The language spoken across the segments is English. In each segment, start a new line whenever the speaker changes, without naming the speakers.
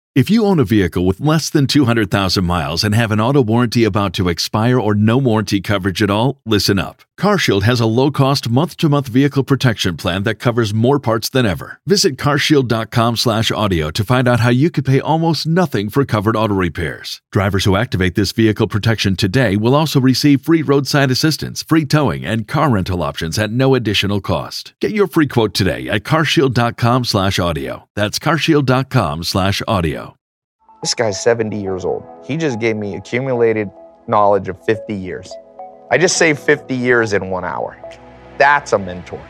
If you own a vehicle with less than 200,000 miles and have an auto warranty about to expire or no warranty coverage at all, listen up. CarShield has a low-cost month-to-month vehicle protection plan that covers more parts than ever. Visit carshield.com/audio to find out how you could pay almost nothing for covered auto repairs. Drivers who activate this vehicle protection today will also receive free roadside assistance, free towing, and car rental options at no additional cost. Get your free quote today at carshield.com/audio. That's carshield.com/audio.
This guy's 70 years old. He just gave me accumulated knowledge of 50 years. I just saved 50 years in 1 hour. That's a mentor.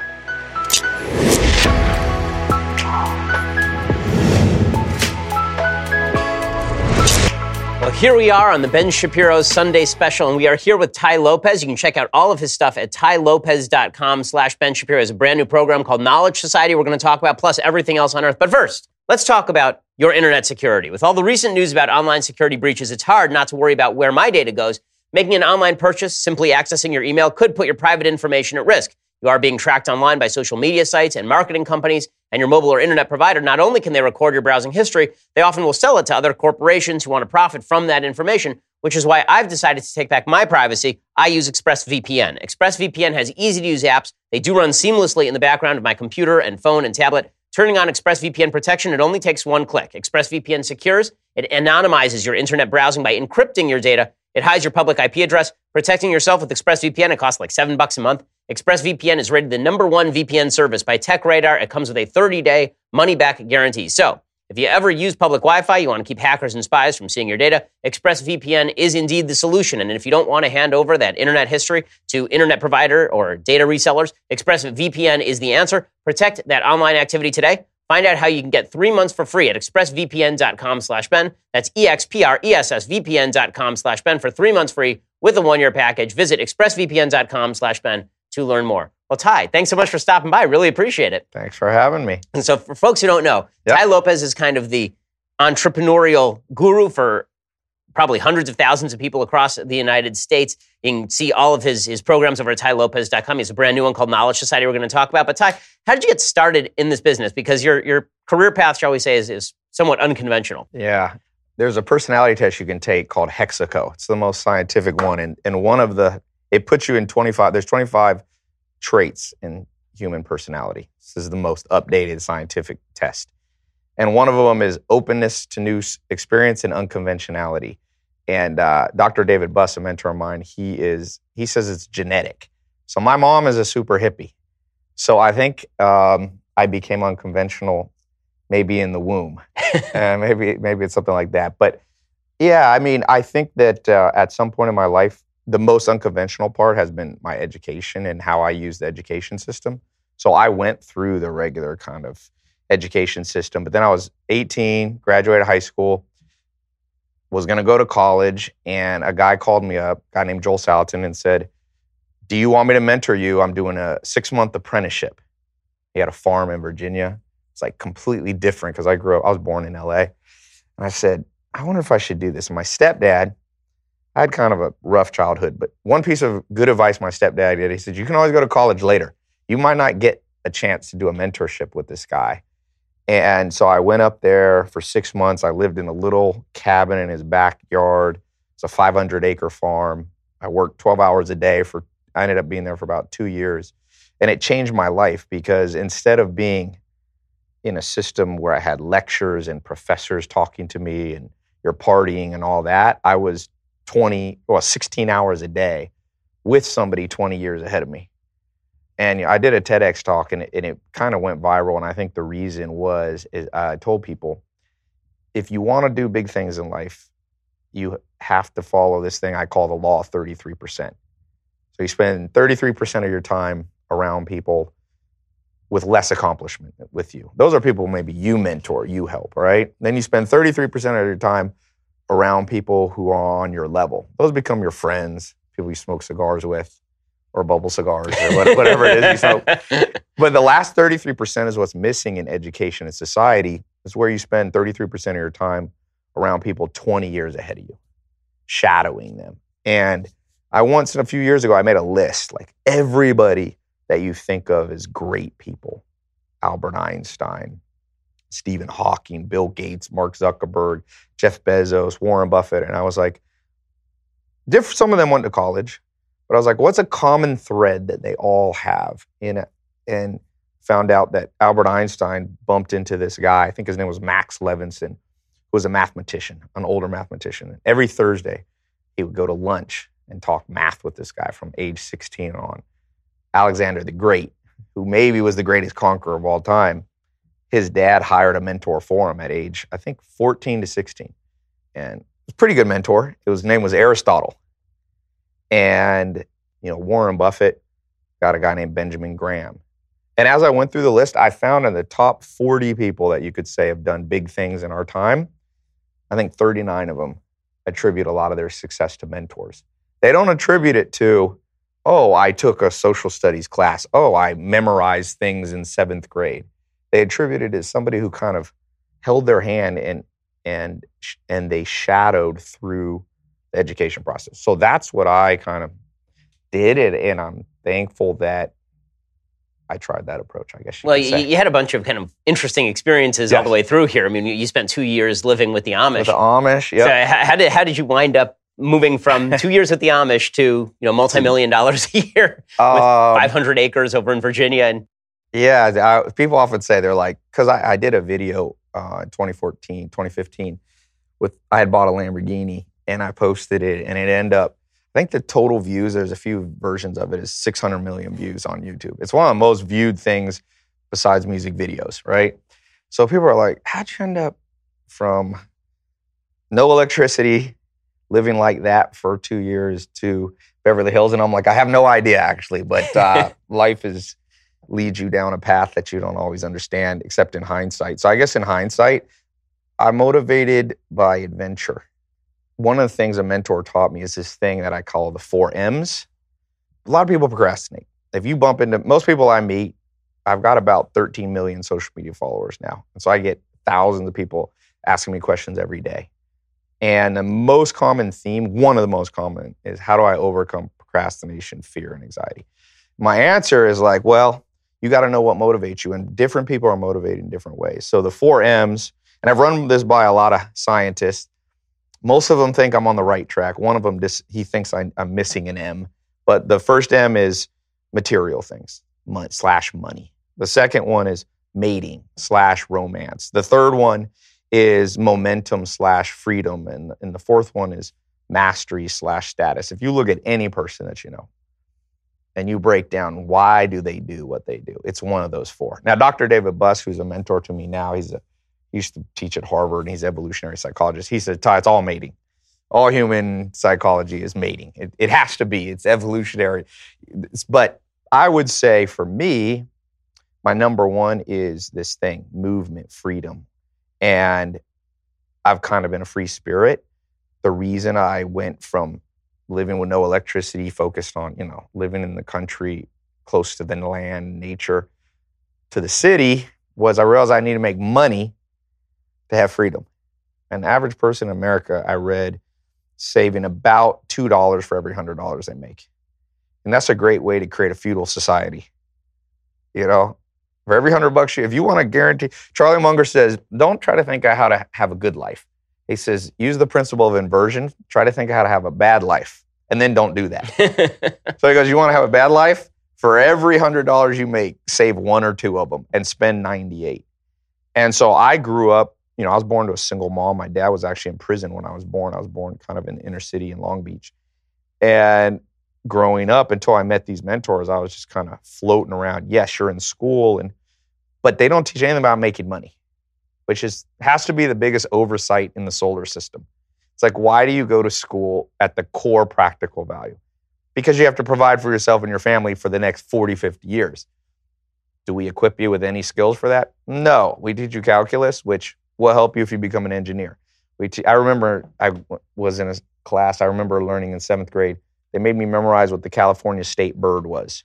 Well, here we are on the Ben Shapiro Sunday Special, and we are here with Tai Lopez. You can check out all of his stuff at tailopez.com/Ben Shapiro. It's a brand new program called Knowledge Society we're going to talk about, plus everything else on earth. But first, let's talk about your internet security. With all the recent news about online security breaches, it's hard not to worry about where my data goes. Making an online purchase, simply accessing your email, could put your private information at risk. You are being tracked online by social media sites and marketing companies, and your mobile or internet provider. Not only can they record your browsing history, they often will sell it to other corporations who want to profit from that information, which is why I've decided to take back my privacy. I use ExpressVPN. ExpressVPN has easy-to-use apps. They do run seamlessly in the background of my computer and phone and tablet. Turning on ExpressVPN protection, it only takes one click. ExpressVPN secures. It anonymizes your internet browsing by encrypting your data. It hides your public IP address. Protecting yourself with ExpressVPN, it costs like $7 a month. ExpressVPN is rated the #1 VPN service by TechRadar. It comes with a 30-day money-back guarantee. So, if you ever use public Wi-Fi, you want to keep hackers and spies from seeing your data, ExpressVPN is indeed the solution. And if you don't want to hand over that internet history to internet provider or data resellers, ExpressVPN is the answer. Protect that online activity today. Find out how you can get 3 months for free at expressvpn.com/Ben. That's expressvpn.com/Ben for 3 months free with a 1-year package. Visit expressvpn.com/Ben to learn more. Well, Tai, thanks so much for stopping by. Really appreciate it.
Thanks for having me.
And so for folks who don't know, Tai Lopez is kind of the entrepreneurial guru for probably hundreds of thousands of people across the United States. You can see all of his programs over at tailopez.com. He has a brand new one called Knowledge Society we're going to talk about. But Tai, how did you get started in this business? Because your career path, shall we say, is somewhat unconventional.
Yeah. There's a personality test you can take called Hexaco. It's the most scientific one. And one of it puts you in 25, there's 25 traits in human personality. This is the most updated scientific test. And one of them is openness to new experience and unconventionality. And Dr. David Buss, a mentor of mine, he says it's genetic. So my mom is a super hippie. So I think I became unconventional maybe in the womb. Maybe it's something like that. But yeah, I mean, I think that at some point in my life, the most unconventional part has been my education and how I use the education system. So I went through the regular kind of education system, but then I was 18, graduated high school, was going to go to college, and a guy called me up, a guy named Joel Salatin, and said, "Do you want me to mentor you? I'm doing a 6-month apprenticeship." He had a farm in Virginia. It's like completely different because I was born in LA. And I said, I wonder if I should do this. And my stepdad, I had kind of a rough childhood, but one piece of good advice my stepdad did, he said, you can always go to college later. You might not get a chance to do a mentorship with this guy. And so I went up there for 6 months. I lived in a little cabin in his backyard. It's a 500-acre farm. I worked 12 hours a day I ended up being there for about 2 years. And it changed my life because instead of being in a system where I had lectures and professors talking to me and you're partying and all that, I was 16 hours a day with somebody 20 years ahead of me. And I did a TEDx talk and it kind of went viral. And I think the reason is I told people, if you want to do big things in life, you have to follow this thing I call the law of 33%. So you spend 33% of your time around people with less accomplishment with you. Those are people maybe you mentor, you help, right? Then you spend 33% of your time around people who are on your level. Those become your friends, people you smoke cigars with, or bubble cigars, or whatever it is you smoke. But the last 33% is what's missing in education and society. It's where you spend 33% of your time around people 20 years ahead of you, shadowing them. And a few years ago, I made a list, like everybody that you think of as great people. Albert Einstein, Stephen Hawking, Bill Gates, Mark Zuckerberg, Jeff Bezos, Warren Buffett. And I was like, some of them went to college, but I was like, what's a common thread that they all have in it? And found out that Albert Einstein bumped into this guy, I think his name was Max Levinson, who was a mathematician, an older mathematician. Every Thursday, he would go to lunch and talk math with this guy from age 16 on. Alexander the Great, who maybe was the greatest conqueror of all time, his dad hired a mentor for him at age, I think, 14 to 16. And a pretty good mentor. His name was Aristotle. And, Warren Buffett got a guy named Benjamin Graham. And as I went through the list, I found in the top 40 people that you could say have done big things in our time, I think 39 of them attribute a lot of their success to mentors. They don't attribute it to, oh, I took a social studies class. Oh, I memorized things in 7th grade. They attribute it as somebody who kind of held their hand and they shadowed through the education process. So that's what I kind of did, and I'm thankful that I tried that approach, I guess you could say.
You had a bunch of kind of interesting experiences all the way through here. I mean, you spent 2 years living with the Amish.
With the Amish, yeah.
So how did you wind up moving from 2 years with the Amish to multi-million dollars a year with 500 acres over in Virginia?
Yeah, people often say, they're like, because I did a video in 2014, 2015, I had bought a Lamborghini and I posted it, and it ended up, I think the total views, there's a few versions of it, is 600 million views on YouTube. It's one of the most viewed things besides music videos, right? So people are like, how'd you end up from no electricity, living like that for 2 years, to Beverly Hills? And I'm like, I have no idea, actually, but life leads you down a path that you don't always understand, except in hindsight. So I guess in hindsight, I'm motivated by adventure. One of the things a mentor taught me is this thing that I call the 4 M's. A lot of people procrastinate. If you bump into most people I meet, I've got about 13 million social media followers now. And so I get thousands of people asking me questions every day. And the most common theme, one of the most common, is how do I overcome procrastination, fear, and anxiety? My answer is like, well, you got to know what motivates you. And different people are motivated in different ways. So the 4 M's, and I've run this by a lot of scientists. Most of them think I'm on the right track. One of them, he thinks I'm missing an M. But the first M is material things, /money. The second one is mating /romance. The third one is momentum /freedom. And the fourth one is mastery /status. If you look at any person that you know, and you break down why do they do what they do, it's one of those 4. Now, Dr. David Buss, who's a mentor to me now, he used to teach at Harvard, and he's an evolutionary psychologist. He said, Ty, it's all mating. All human psychology is mating. It has to be. It's evolutionary. But I would say for me, my number one is this thing, movement, freedom. And I've kind of been a free spirit. The reason I went from living with no electricity, focused on, living in the country, close to the land, nature, to the city, was I realized I need to make money to have freedom. An average person in America, I read, saving about $2 for every $100 they make. And that's a great way to create a feudal society. For every $100, if you want to guarantee, Charlie Munger says, don't try to think of how to have a good life. He says, use the principle of inversion, try to think of how to have a bad life, and then don't do that. So he goes, you want to have a bad life? For every $100 you make, save 1 or 2 of them and spend 98. And so I grew up, I was born to a single mom. My dad was actually in prison when I was born. I was born kind of in the inner city in Long Beach. And growing up, until I met these mentors, I was just kind of floating around. Yes, you're in school, but they don't teach anything about making money, which has to be the biggest oversight in the solar system. It's like, why do you go to school at the core practical value? Because you have to provide for yourself and your family for the next 40, 50 years. Do we equip you with any skills for that? No. We teach you calculus, which will help you if you become an engineer. I remember I was in a class, I remember learning in 7th grade, they made me memorize what the California state bird was.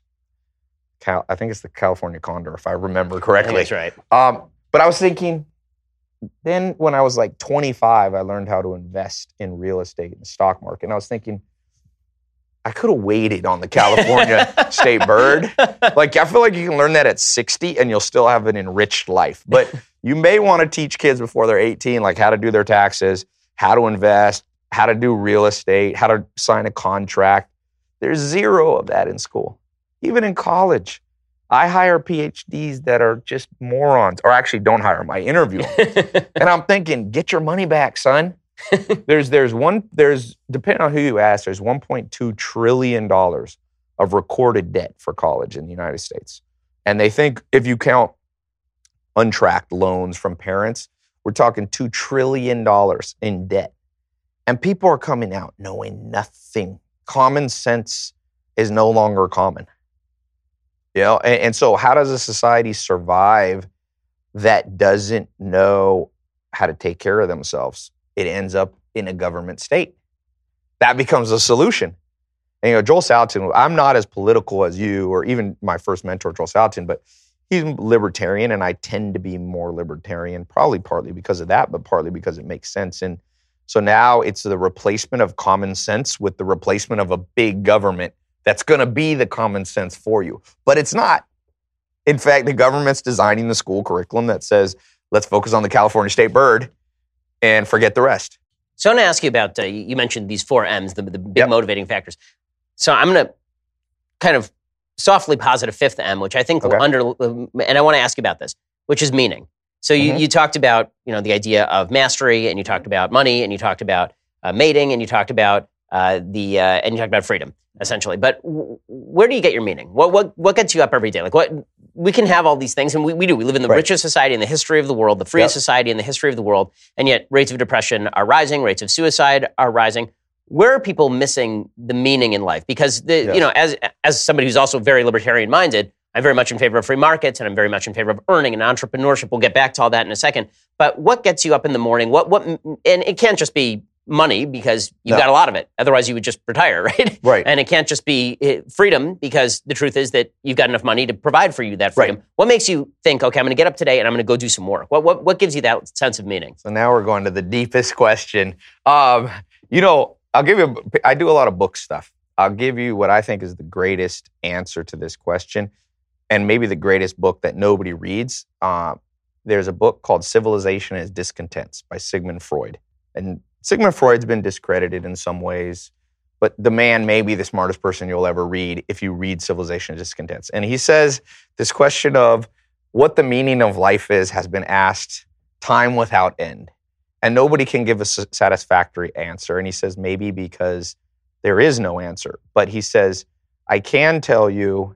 I think it's the California condor, if I remember correctly.
That's right.
But I was thinking, then when I was like 25, I learned how to invest in real estate and the stock market. And I was thinking, I could have waited on the California state bird. Like, I feel like you can learn that at 60 and you'll still have an enriched life. But you may want to teach kids before they're 18, like how to do their taxes, how to invest, how to do real estate, how to sign a contract. There's zero of that in school. Even in college, I hire PhDs that are just morons, or actually don't hire them, I interview them. And I'm thinking, get your money back, son. There's depending on who you ask, there's $1.2 trillion of recorded debt for college in the United States. And they think if you count untracked loans from parents, we're talking $2 trillion in debt. And people are coming out knowing nothing. Common sense is no longer common. You know, and so how does a society survive that doesn't know how to take care of themselves? It ends up in a government state. That becomes a solution. And, you know, Joel Salatin, I'm not as political as you or even my first mentor, Joel Salatin, but he's libertarian, and I tend to be more libertarian, probably partly because of that, but partly because it makes sense. And so now it's the replacement of common sense with the replacement of a big government that's going to be the common sense for you. But it's not. In fact, the government's designing the school curriculum that says, let's focus on the California state bird and forget the rest.
So I want to ask you about, you mentioned these 4 M's, the big motivating factors. So I'm going to kind of softly posit a 5th M, which I think and I want to ask you about this, which is meaning. So you talked about, you know, the idea of mastery, and you talked about money, and you talked about mating, and you talked about and you talked about freedom, essentially. But where do you get your meaning? What gets you up every day? Like, what we can have all these things, and we do. We live in the richest society in the history of the world, the freest society in the history of the world, and yet rates of depression are rising, rates of suicide are rising. Where are people missing the meaning in life? Because you know, as somebody who's also very libertarian-minded, I'm very much in favor of free markets, and I'm very much in favor of earning and entrepreneurship. We'll get back to all that in a second. But what gets you up in the morning? And it can't just be money, because you've got a lot of it. Otherwise, you would just retire, right?
Right.
And it can't just be freedom, because the truth is that you've got enough money to provide for you that freedom. Right. What makes you think, okay, I'm going to get up today and I'm going to go do some work? What gives you that sense of meaning?
So now we're going to the deepest question. You know, I do a lot of book stuff. I'll give you what I think is the greatest answer to this question, and maybe the greatest book that nobody reads. There's a book called Civilization and Its Discontents by Sigmund Freud. And Sigmund Freud's been discredited in some ways, but the man may be the smartest person you'll ever read if you read Civilization and Its Discontents. And he says this question of what the meaning of life is has been asked time without end. And nobody can give a satisfactory answer. And he says maybe because there is no answer. But he says, I can tell you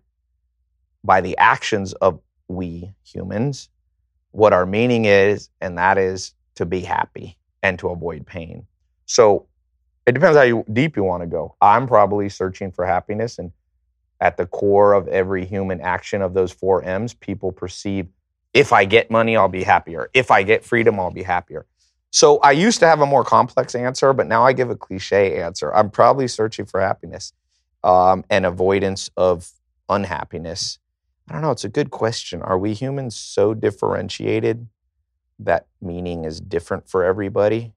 by the actions of we humans what our meaning is, and that is to be happy and to avoid pain. So it depends how deep you want to go. I'm probably searching for happiness, and at the core of every human action of those 4 M's, people perceive, if I get money, I'll be happier. If I get freedom, I'll be happier. So I used to have a more complex answer, but now I give a cliche answer. I'm probably searching for happiness and avoidance of unhappiness. I don't know, it's a good question. Are we humans so differentiated that meaning is different for everybody?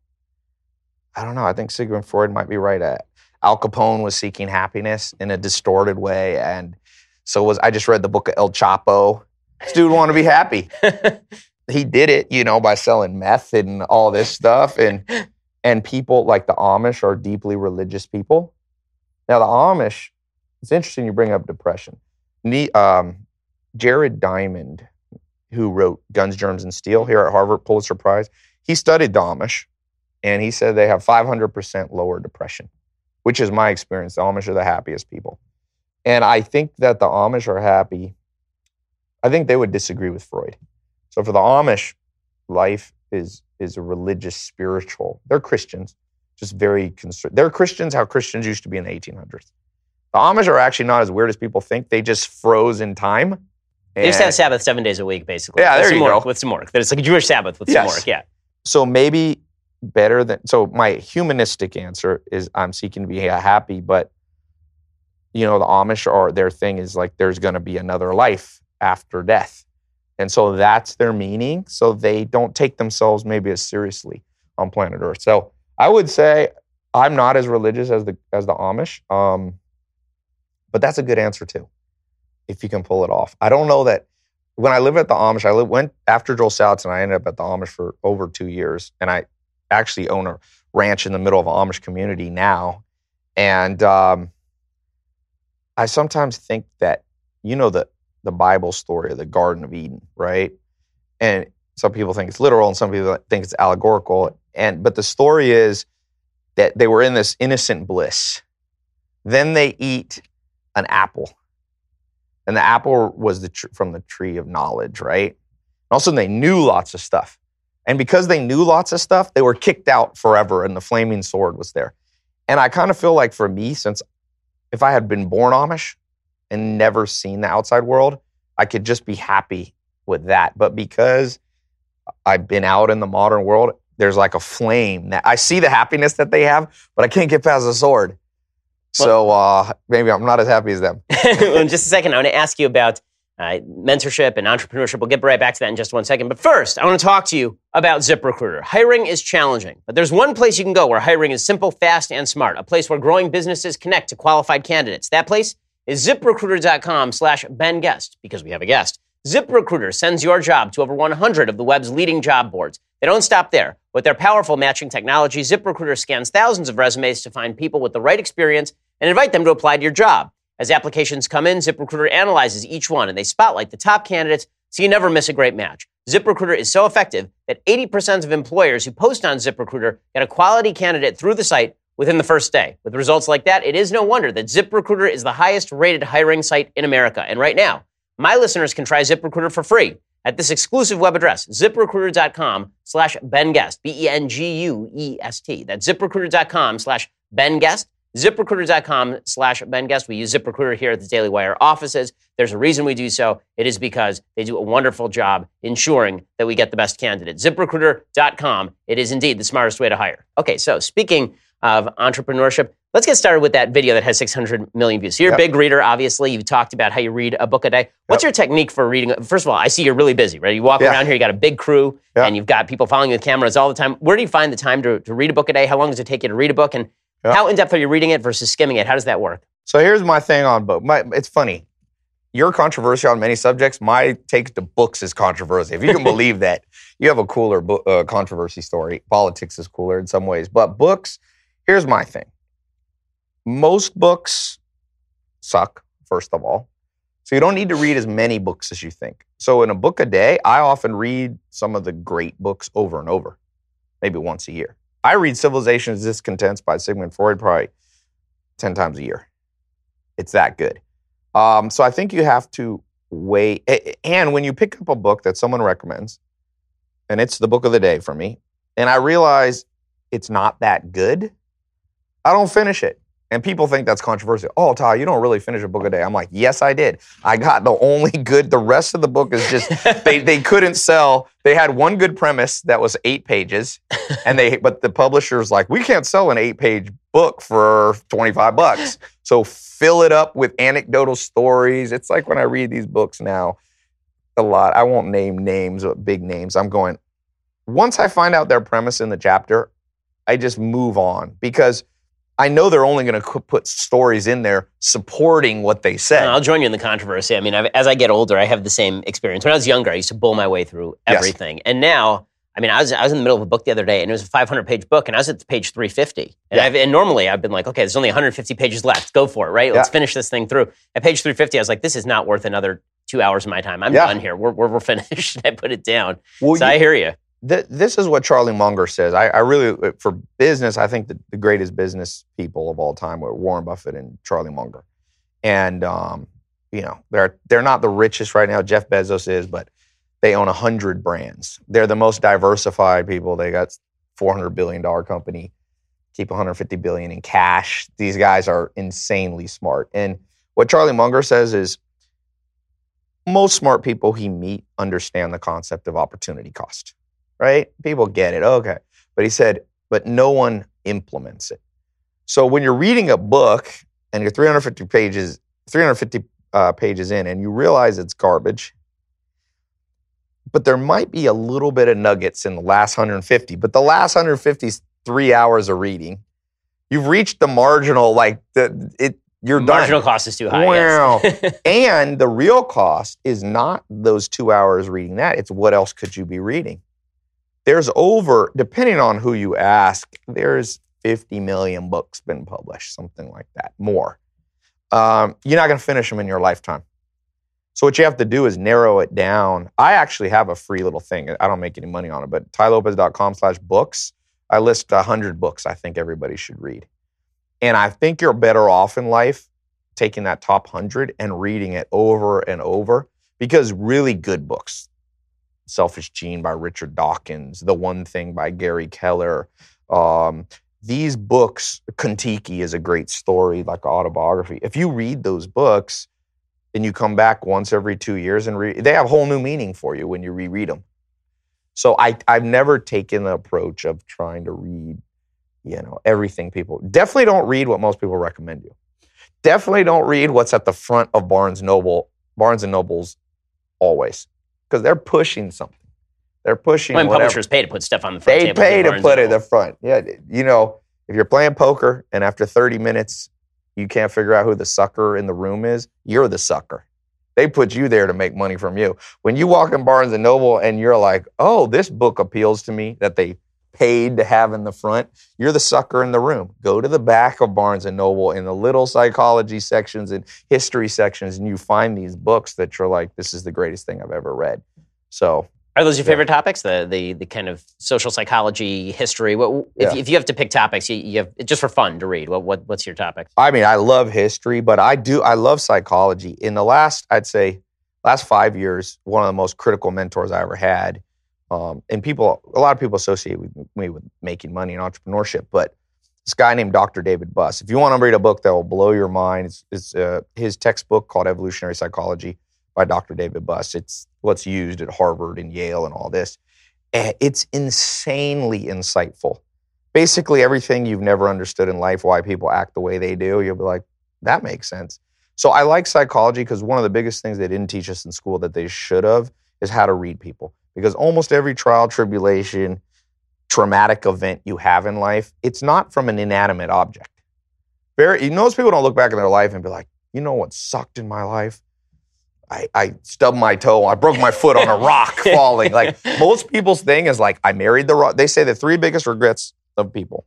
I don't know. I think Sigmund Freud might be right. Al Capone was seeking happiness in a distorted way, and so was I. Just read the book of El Chapo. This dude wanted to be happy. He did it, you know, by selling meth and all this stuff. And people like the Amish are deeply religious people. Now the Amish, it's interesting you bring up depression. Jared Diamond, who wrote Guns, Germs, and Steel here at Harvard, Pulitzer Prize, he studied the Amish, and he said they have 500% lower depression, which is my experience. The Amish are the happiest people. And I think that the Amish are happy. I think they would disagree with Freud. So for the Amish, life is a religious, spiritual. They're Christians, just very they're Christians how Christians used to be in the 1800s. The Amish are actually not as weird as people think. They just froze in time.
They just have Sabbath 7 days a week, basically.
Yeah, there you go.
With some work. It's like a Jewish Sabbath with some work, yeah.
So maybe better than, so my humanistic answer is I'm seeking to be happy, but you know, the Amish are, their thing is like there's going to be another life after death. And so that's their meaning. So they don't take themselves maybe as seriously on planet Earth. So I would say I'm not as religious as the Amish. But that's a good answer too, if you can pull it off. I don't know that when I lived at the Amish, went after Joel Salatin, and I ended up at the Amish for over 2 years. And I actually own a ranch in the middle of an Amish community now. And I sometimes think that, the Bible story of the Garden of Eden, right? And some people think it's literal and some people think it's allegorical. But the story is that they were in this innocent bliss. Then they eat an apple. And the apple was from the tree of knowledge, right? And all of a sudden they knew lots of stuff. And because they knew lots of stuff, they were kicked out forever and the flaming sword was there. And I kind of feel like for me, since if I had been born Amish and never seen the outside world, I could just be happy with that. But because I've been out in the modern world, there's like a flame that I see the happiness that they have, but I can't get past the sword. So maybe I'm not as happy as them.
Well, in just a second, I want to ask you about mentorship and entrepreneurship. We'll get right back to that in just 1 second. But first, I want to talk to you about ZipRecruiter. Hiring is challenging, but there's one place you can go where hiring is simple, fast, and smart. A place where growing businesses connect to qualified candidates. That place is ZipRecruiter.com/Ben Guest, because we have a guest. ZipRecruiter sends your job to over 100 of the web's leading job boards. They don't stop there. With their powerful matching technology, ZipRecruiter scans thousands of resumes to find people with the right experience and invite them to apply to your job. As applications come in, ZipRecruiter analyzes each one, and they spotlight the top candidates so you never miss a great match. ZipRecruiter is so effective that 80% of employers who post on ZipRecruiter get a quality candidate through the site within the first day. With results like that, it is no wonder that ZipRecruiter is the highest rated hiring site in America. And right now, my listeners can try ZipRecruiter for free at this exclusive web address, ZipRecruiter.com/BenGuest, BenGuest. That's ZipRecruiter.com/BenGuest. ZipRecruiter.com/BenGuest. We use ZipRecruiter here at the Daily Wire offices. There's a reason we do so. It is because they do a wonderful job ensuring that we get the best candidates. ZipRecruiter.com. It is indeed the smartest way to hire. Okay, so speaking of entrepreneurship, let's get started with that video that has 600 million views. So you're a big reader, obviously. You've talked about how you read a book a day. What's your technique for reading? First of all, I see you're really busy, right? You walk around here, you got a big crew, and you've got people following you with cameras all the time. Where do you find the time to read a book a day? How long does it take you to read a book? And how in-depth are you reading it versus skimming it? How does that work?
So here's my thing on book. It's funny. You're controversial on many subjects. My take to books is controversial. If you can believe that, you have a cooler controversy story. Politics is cooler in some ways. But books, here's my thing. Most books suck, first of all. So you don't need to read as many books as you think. So in a book a day, I often read some of the great books over and over, maybe once a year. I read Civilization's Discontents by Sigmund Freud probably 10 times a year. It's that good. So I think you have to wait. And when you pick up a book that someone recommends, and it's the book of the day for me, and I realize it's not that good, I don't finish it. And people think that's controversial. Oh, Ty, you don't really finish a book a day. I'm like, yes, I did. I got the only good. The rest of the book is just, they couldn't sell. They had one good premise that was 8 pages. But the publisher's like, we can't sell an 8-page book for $25. So fill it up with anecdotal stories. It's like when I read these books now, a lot. I won't name names, but big names. I'm going, once I find out their premise in the chapter, I just move on because I know they're only going to put stories in there supporting what they said.
I'll join you in the controversy. I mean, as I get older, I have the same experience. When I was younger, I used to bull my way through everything. Yes. And now, I mean, I was in the middle of a book the other day, and it was a 500-page book, and I was at page 350. And normally, I've been like, okay, there's only 150 pages left. Go for it, right? Let's finish this thing through. At page 350, I was like, this is not worth another 2 hours of my time. I'm done here. We're finished. I put it down. Well, I hear you.
This is what Charlie Munger says. I really, for business, I think the greatest business people of all time were Warren Buffett and Charlie Munger. And, they're not the richest right now. Jeff Bezos is, but they own 100 brands. They're the most diversified people. They got $400 billion company, keep $150 billion in cash. These guys are insanely smart. And what Charlie Munger says is most smart people he meet understand the concept of opportunity cost. Right? People get it. Okay. But he said, but no one implements it. So when you're reading a book and you're 350 pages in and you realize it's garbage, but there might be a little bit of nuggets in the last 150, but the last 150 is 3 hours of reading. You've reached the marginal, You're
Marginal
done.
cost is too high.
Wow.
Yes.
And the real cost is not those 2 hours reading that. It's what else could you be reading? There's depending on who you ask, there's 50 million books been published, something like that, more. You're not going to finish them in your lifetime. So what you have to do is narrow it down. I actually have a free little thing. I don't make any money on it, but tailopez.com/books. I list 100 books I think everybody should read. And I think you're better off in life taking that top 100 and reading it over and over, because really good books, Selfish Gene by Richard Dawkins, The One Thing by Gary Keller, these books, Kon-Tiki is a great story, like an autobiography. If you read those books, and you come back once every 2 years and they have whole new meaning for you when you reread them. So I've never taken the approach of trying to read, everything people. Definitely don't read what most people recommend you. Definitely don't read what's at the front of Barnes and Nobles always, because they're pushing something. They're pushing
When
whatever.
publishers pay to put stuff on the front
They
table.
pay to put it at the front. Yeah, if you're playing poker and after 30 minutes, you can't figure out who the sucker in the room is, you're the sucker. They put you there to make money from you. When you walk in Barnes & Noble and you're like, oh, this book appeals to me that they paid to have in the front, you're the sucker in the room. Go to the back of Barnes & Noble in the little psychology sections and history sections, and you find these books that you're like, this is the greatest thing I've ever read. So...
Are those your favorite topics? The kind of social psychology, history? If you have to pick topics, you have just for fun to read. What's your topic?
I mean, I love history, but I love psychology. In the last 5 years, one of the most critical mentors I ever had, and a lot of people associate me with making money and entrepreneurship, but this guy named Dr. David Buss. If you want to read a book that will blow your mind, it's his textbook called Evolutionary Psychology by Dr. David Buss. It's what's used at Harvard and Yale and all this. It's insanely insightful. Basically, everything you've never understood in life, why people act the way they do, you'll be like, that makes sense. So I like psychology because one of the biggest things they didn't teach us in school that they should have is how to read people. Because almost every trial, tribulation, traumatic event you have in life, it's not from an inanimate object. Most people don't look back in their life and be like, you know what sucked in my life? I stubbed my toe. I broke my foot on a rock falling. Like, most people's thing is like, I married the wrong. They say the 3 biggest regrets of people: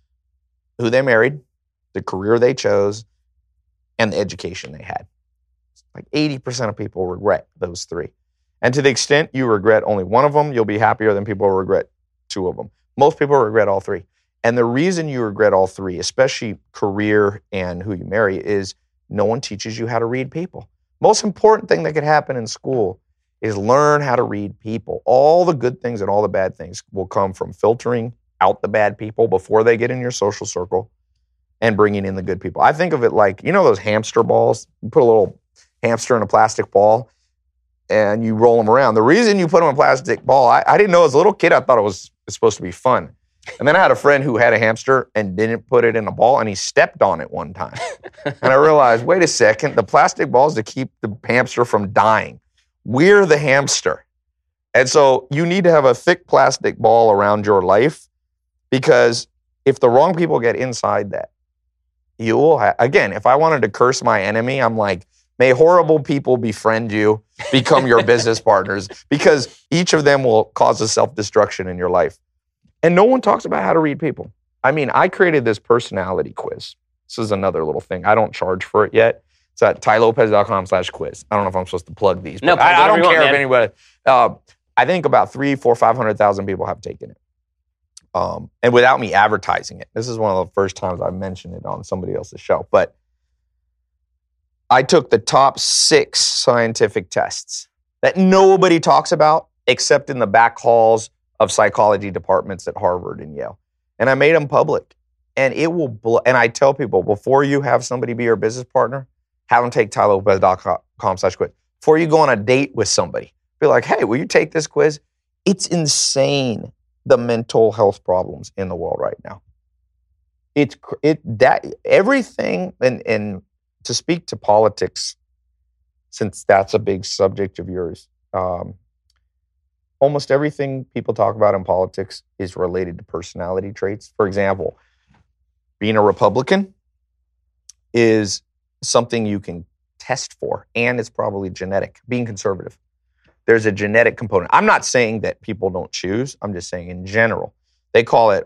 who they married, the career they chose, and the education they had. Like 80% of people regret those 3. And to the extent you regret only one of them, you'll be happier than people who regret 2 of them. Most people regret all 3. And the reason you regret all 3, especially career and who you marry, is no one teaches you how to read people. Most important thing that could happen in school is learn how to read people. All the good things and all the bad things will come from filtering out the bad people before they get in your social circle and bringing in the good people. I think of it like, those hamster balls? You put a little hamster in a plastic ball and you roll them around. The reason you put them in a plastic ball, I didn't know as a little kid, I thought it was supposed to be fun. And then I had a friend who had a hamster and didn't put it in a ball, and he stepped on it one time. And I realized, wait a second, the plastic ball is to keep the hamster from dying. We're the hamster. And so you need to have a thick plastic ball around your life, because if the wrong people get inside that, you will again, if I wanted to curse my enemy, I'm like, may horrible people befriend you, become your business partners, because each of them will cause a self-destruction in your life. And no one talks about how to read people. I mean, I created this personality quiz. This is another little thing. I don't charge for it yet. It's at tailopez.com/quiz. I don't know if I'm supposed to plug these.
No,
I don't care if anybody. I think about 300,000, 400,000, 500,000 people have taken it. And without me advertising it. This is one of the first times I've mentioned it on somebody else's show. But I took the top 6 scientific tests that nobody talks about except in the back halls of psychology departments at Harvard and Yale. And I made them public. And it will and I tell people, before you have somebody be your business partner, have them take tailopez.com/quiz. Before you go on a date with somebody, be like, hey, will you take this quiz? It's insane, the mental health problems in the world right now. Everything, and to speak to politics, since that's a big subject of yours, almost everything people talk about in politics is related to personality traits. For example, being a Republican is something you can test for, and it's probably genetic, being conservative. There's a genetic component. I'm not saying that people don't choose. I'm just saying in general. They call it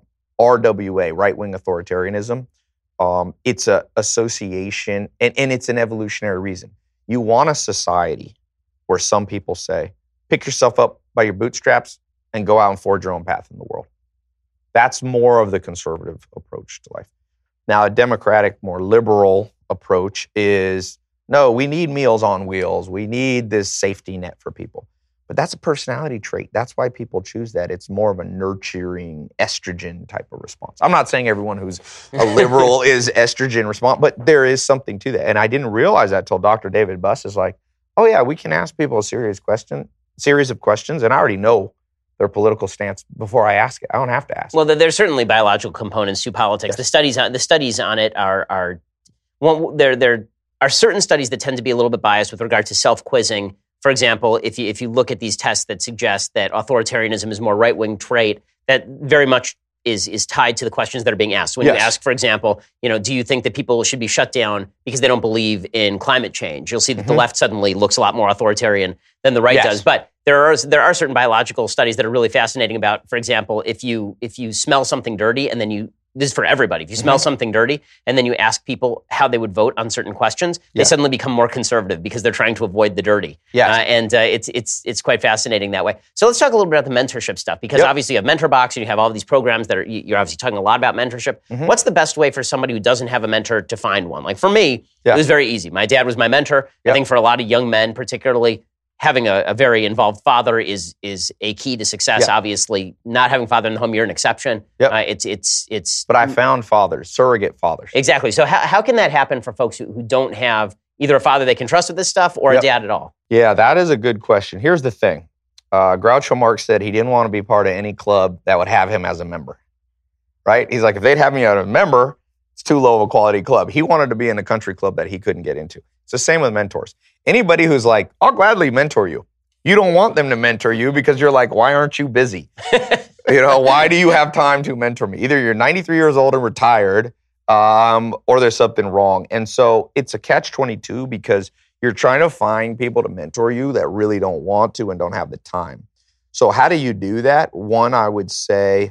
RWA, right-wing authoritarianism. It's an association, and it's an evolutionary reason. You want a society where some people say, pick yourself up by your bootstraps and go out and forge your own path in the world. That's more of the conservative approach to life. Now, a democratic, more liberal approach is, no, we need meals on wheels. We need this safety net for people. But that's a personality trait. That's why people choose that. It's more of a nurturing estrogen type of response. I'm not saying everyone who's a liberal is estrogen response, but there is something to that. And I didn't realize that till Dr. David Buss is like, oh yeah, we can ask people a series of questions, and I already know their political stance before I ask it. I don't have to ask.
Well, there's certainly biological components to politics. Yes. The studies on it are there are certain studies that tend to be a little bit biased with regard to self-quizzing. For example, if you look at these tests that suggest that authoritarianism is more right-wing trait, that very much is tied to the questions that are being asked. When you ask, for example, do you think that people should be shut down because they don't believe in climate change? You'll see that the left suddenly looks a lot more authoritarian than the right does. But there are certain biological studies that are really fascinating about, for example, if you smell something dirty and then this is for everybody. If you smell something dirty and then you ask people how they would vote on certain questions, they suddenly become more conservative because they're trying to avoid the dirty. It's quite fascinating that way. So let's talk a little bit about the mentorship stuff, because obviously you have MentorBox and you have all these programs that you're obviously talking a lot about mentorship. What's the best way for somebody who doesn't have a mentor to find one? Like for me, it was very easy. My dad was my mentor. I think for a lot of young men, particularly, having a very involved father is a key to success. Obviously, not having a father in the home, you're an exception. It's.
But I found fathers, surrogate fathers.
Exactly. So how can that happen for folks who don't have either a father they can trust with this stuff or a dad at all?
Yeah, that is a good question. Here's the thing. Groucho Marx said he didn't want to be part of any club that would have him as a member. Right? He's like, if they'd have me as a member, it's too low of a quality club. He wanted to be in a country club that he couldn't get into. It's the same with mentors. Anybody who's like, I'll gladly mentor you. You don't want them to mentor you because you're like, why aren't you busy? Why do you have time to mentor me? Either you're 93 years old and retired, or there's something wrong. And so it's a catch-22 because you're trying to find people to mentor you that really don't want to and don't have the time. So how do you do that? One, I would say,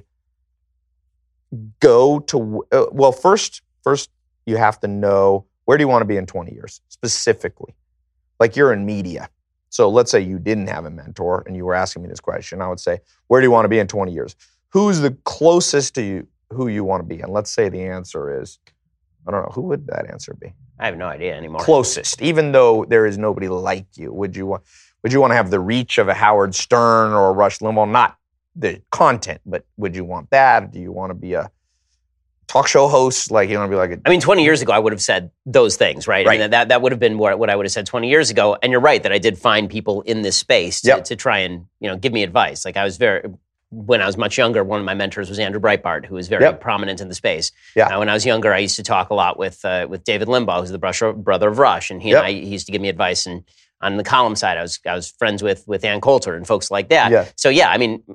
first you have to know, where do you want to be in 20 years specifically? Like you're in media. So let's say you didn't have a mentor and you were asking me this question. I would say, where do you want to be in 20 years? Who's the closest to you, who you want to be? And let's say the answer is, I don't know, who would that answer be?
I have no idea anymore.
Closest, even though there is nobody like you. Would you want to have the reach of a Howard Stern or a Rush Limbaugh? Not the content, but would you want that? Do you want to be a talk show host? Like, you want to be like
20 years ago, I would have said those things, right? I mean, that would have been what I would have said 20 years ago. And you're right that I did find people in this space to try and, give me advice. Like when I was much younger, one of my mentors was Andrew Breitbart, who was very prominent in the space. When I was younger, I used to talk a lot with David Limbaugh, who's the brother of Rush. And he used to give me advice. And on the column side, I was friends with Ann Coulter and folks like that. So I mean,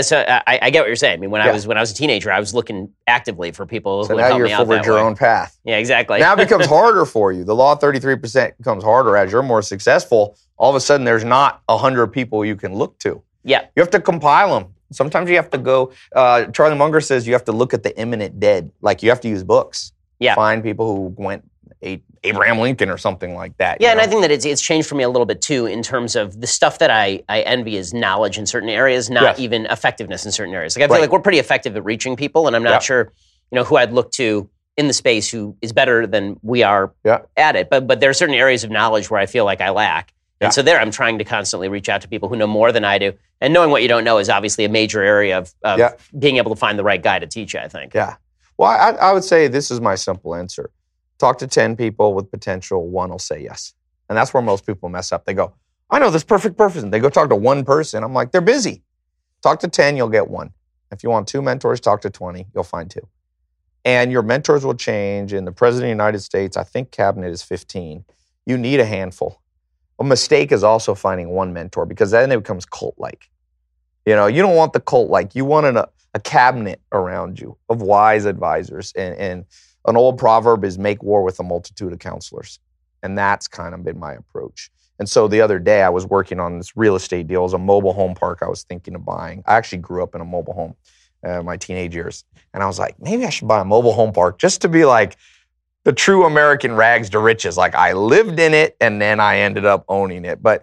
I get what you're saying. I mean, when I was a teenager, I was looking actively for people who would help me out that way. So now you're forward your
own path.
Yeah, exactly.
Now it becomes harder for you. The law of 33% becomes harder as you're more successful. All of a sudden, there's not 100 people you can look to.
Yeah.
You have to compile them. Sometimes you have to go, Charlie Munger says you have to look at the imminent dead. Like you have to use books. Find people who went, Abraham Lincoln or something like that.
Yeah, and I think that it's changed for me a little bit too in terms of the stuff that I envy is knowledge in certain areas, not even effectiveness in certain areas. Like I feel like we're pretty effective at reaching people, and I'm not sure, who I'd look to in the space who is better than we are at it. But there are certain areas of knowledge where I feel like I lack. And so I'm trying to constantly reach out to people who know more than I do. And knowing what you don't know is obviously a major area of being able to find the right guy to teach you, I think.
Yeah. Well, I would say this is my simple answer. Talk to 10 people with potential, one will say yes. And that's where most people mess up. They go, I know this perfect person. They go talk to one person. I'm like, they're busy. Talk to 10, you'll get one. If you want 2 mentors, talk to 20, you'll find 2. And your mentors will change. In the President of the United States, I think cabinet is 15. You need a handful. A mistake is also finding one mentor because then it becomes cult-like. You don't want the cult-like. You want a cabinet around you of wise advisors and An old proverb is make war with a multitude of counselors. And that's kind of been my approach. And so the other day I was working on this real estate deal. It was a mobile home park I was thinking of buying. I actually grew up in a mobile home my teenage years. And I was like, maybe I should buy a mobile home park just to be like the true American rags to riches. Like I lived in it and then I ended up owning it. But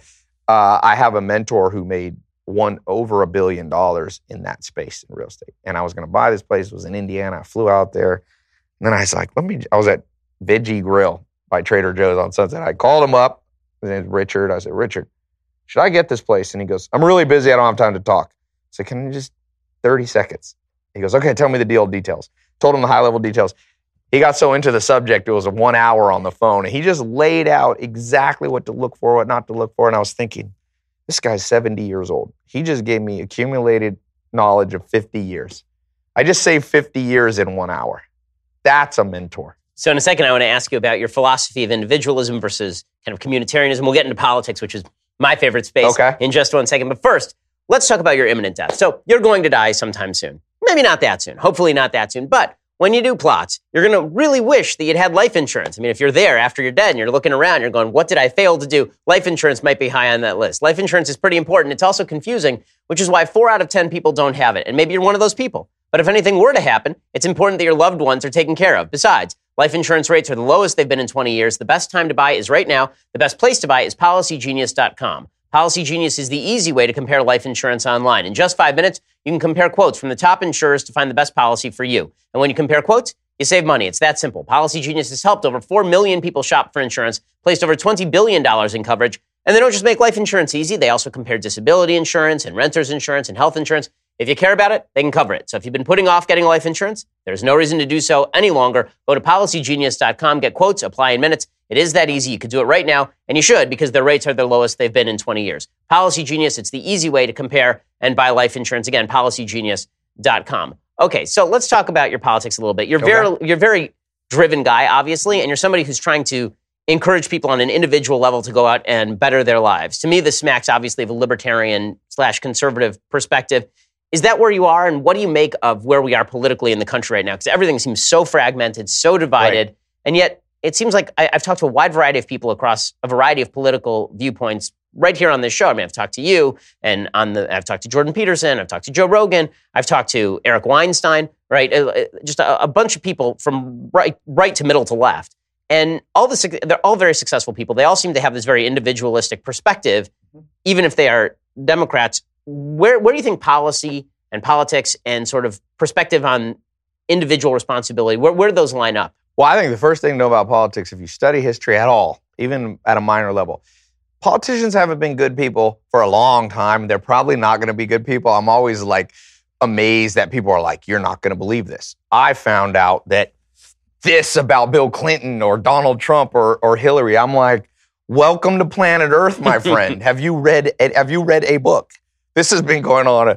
I have a mentor who made over $1 billion in that space in real estate. And I was going to buy this place. It was in Indiana. I flew out there. And then I was like, I was at Veggie Grill by Trader Joe's on Sunset. I called him up. His name's Richard. I said, Richard, should I get this place? And he goes, I'm really busy. I don't have time to talk. I said, can you just 30 seconds? He goes, okay, tell me the deal details. Told him the high level details. He got so into the subject, it was 1 hour on the phone. And he just laid out exactly what to look for, what not to look for. And I was thinking, this guy's 70 years old. He just gave me accumulated knowledge of 50 years. I just saved 50 years in 1 hour. That's a mentor.
So in a second, I want to ask you about your philosophy of individualism versus kind of communitarianism. We'll get into politics, which is my favorite space, in just 1 second. But first, let's talk about your imminent death. So you're going to die sometime soon. Maybe not that soon. Hopefully not that soon. But when you do plots, you're going to really wish that you'd had life insurance. I mean, if you're there after you're dead and you're looking around, you're going, what did I fail to do? Life insurance might be high on that list. Life insurance is pretty important. It's also confusing, which is why 4 out of 10 people don't have it. And maybe you're one of those people. But if anything were to happen, it's important that your loved ones are taken care of. Besides, life insurance rates are the lowest they've been in 20 years. The best time to buy is right now. The best place to buy is PolicyGenius.com. PolicyGenius is the easy way to compare life insurance online. In just 5 minutes, you can compare quotes from the top insurers to find the best policy for you. And when you compare quotes, you save money. It's that simple. PolicyGenius has helped over 4 million people shop for insurance, placed over $20 billion in coverage. And they don't just make life insurance easy. They also compare disability insurance and renter's insurance and health insurance. If you care about it, they can cover it. So if you've been putting off getting life insurance, there's no reason to do so any longer. Go to PolicyGenius.com, get quotes, apply in minutes. It is that easy. You could do it right now, and you should because their rates are the lowest they've been in 20 years. PolicyGenius, it's the easy way to compare and buy life insurance. Again, PolicyGenius.com. Okay, so let's talk about your politics a little bit. You're a very driven guy, obviously, and you're somebody who's trying to encourage people on an individual level to go out and better their lives. To me, this smacks, obviously, of a libertarian/conservative perspective. Is that where you are, and what do you make of where we are politically in the country right now? Because everything seems so fragmented, so divided, and yet it seems like I've talked to a wide variety of people across a variety of political viewpoints right here on this show. I mean, I've talked to you, and I've talked to Jordan Peterson, I've talked to Joe Rogan, I've talked to Eric Weinstein, right? Just a bunch of people from right to middle to left. And they're all very successful people. They all seem to have this very individualistic perspective, even if they are Democrats. Where do you think policy and politics and sort of perspective on individual responsibility, where do those line up?
Well, I think the first thing to know about politics, if you study history at all, even at a minor level, politicians haven't been good people for a long time. They're probably not going to be good people. I'm always like amazed that people are like, you're not going to believe this. I found out that this about Bill Clinton or Donald Trump or Hillary. I'm like, welcome to planet Earth, my friend. Have you read a book? This has been going on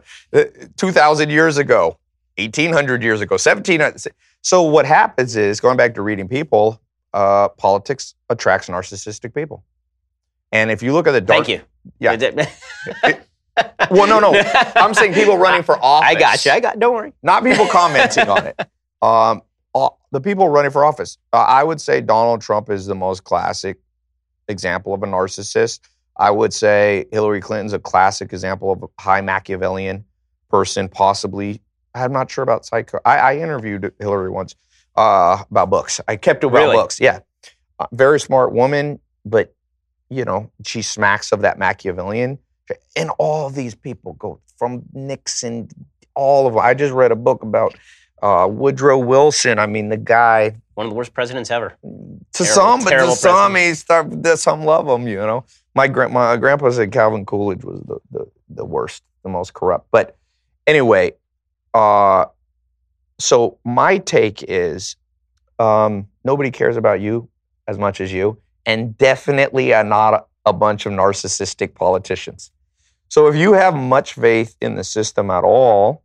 2,000 years ago, 1,800 years ago, 1,700. So what happens is, going back to reading people, politics attracts narcissistic people. And if you look at the dark...
Thank you.
Yeah. Well, no. I'm saying people running for office.
I got you. Don't worry.
Not people commenting on it. The people running for office. I would say Donald Trump is the most classic example of a narcissist. I would say Hillary Clinton's a classic example of a high Machiavellian person, possibly. I'm not sure about psycho. I interviewed Hillary once about books. I kept it about books. Yeah. Very smart woman, but, she smacks of that Machiavellian. And all these people go from Nixon, all of them. I just read a book about Woodrow Wilson. I mean, the guy...
One of the worst presidents ever.
Some love him, My grandpa said Calvin Coolidge was the worst, the most corrupt. But anyway, so my take is nobody cares about you as much as you, and definitely not a bunch of narcissistic politicians. So if you have much faith in the system at all,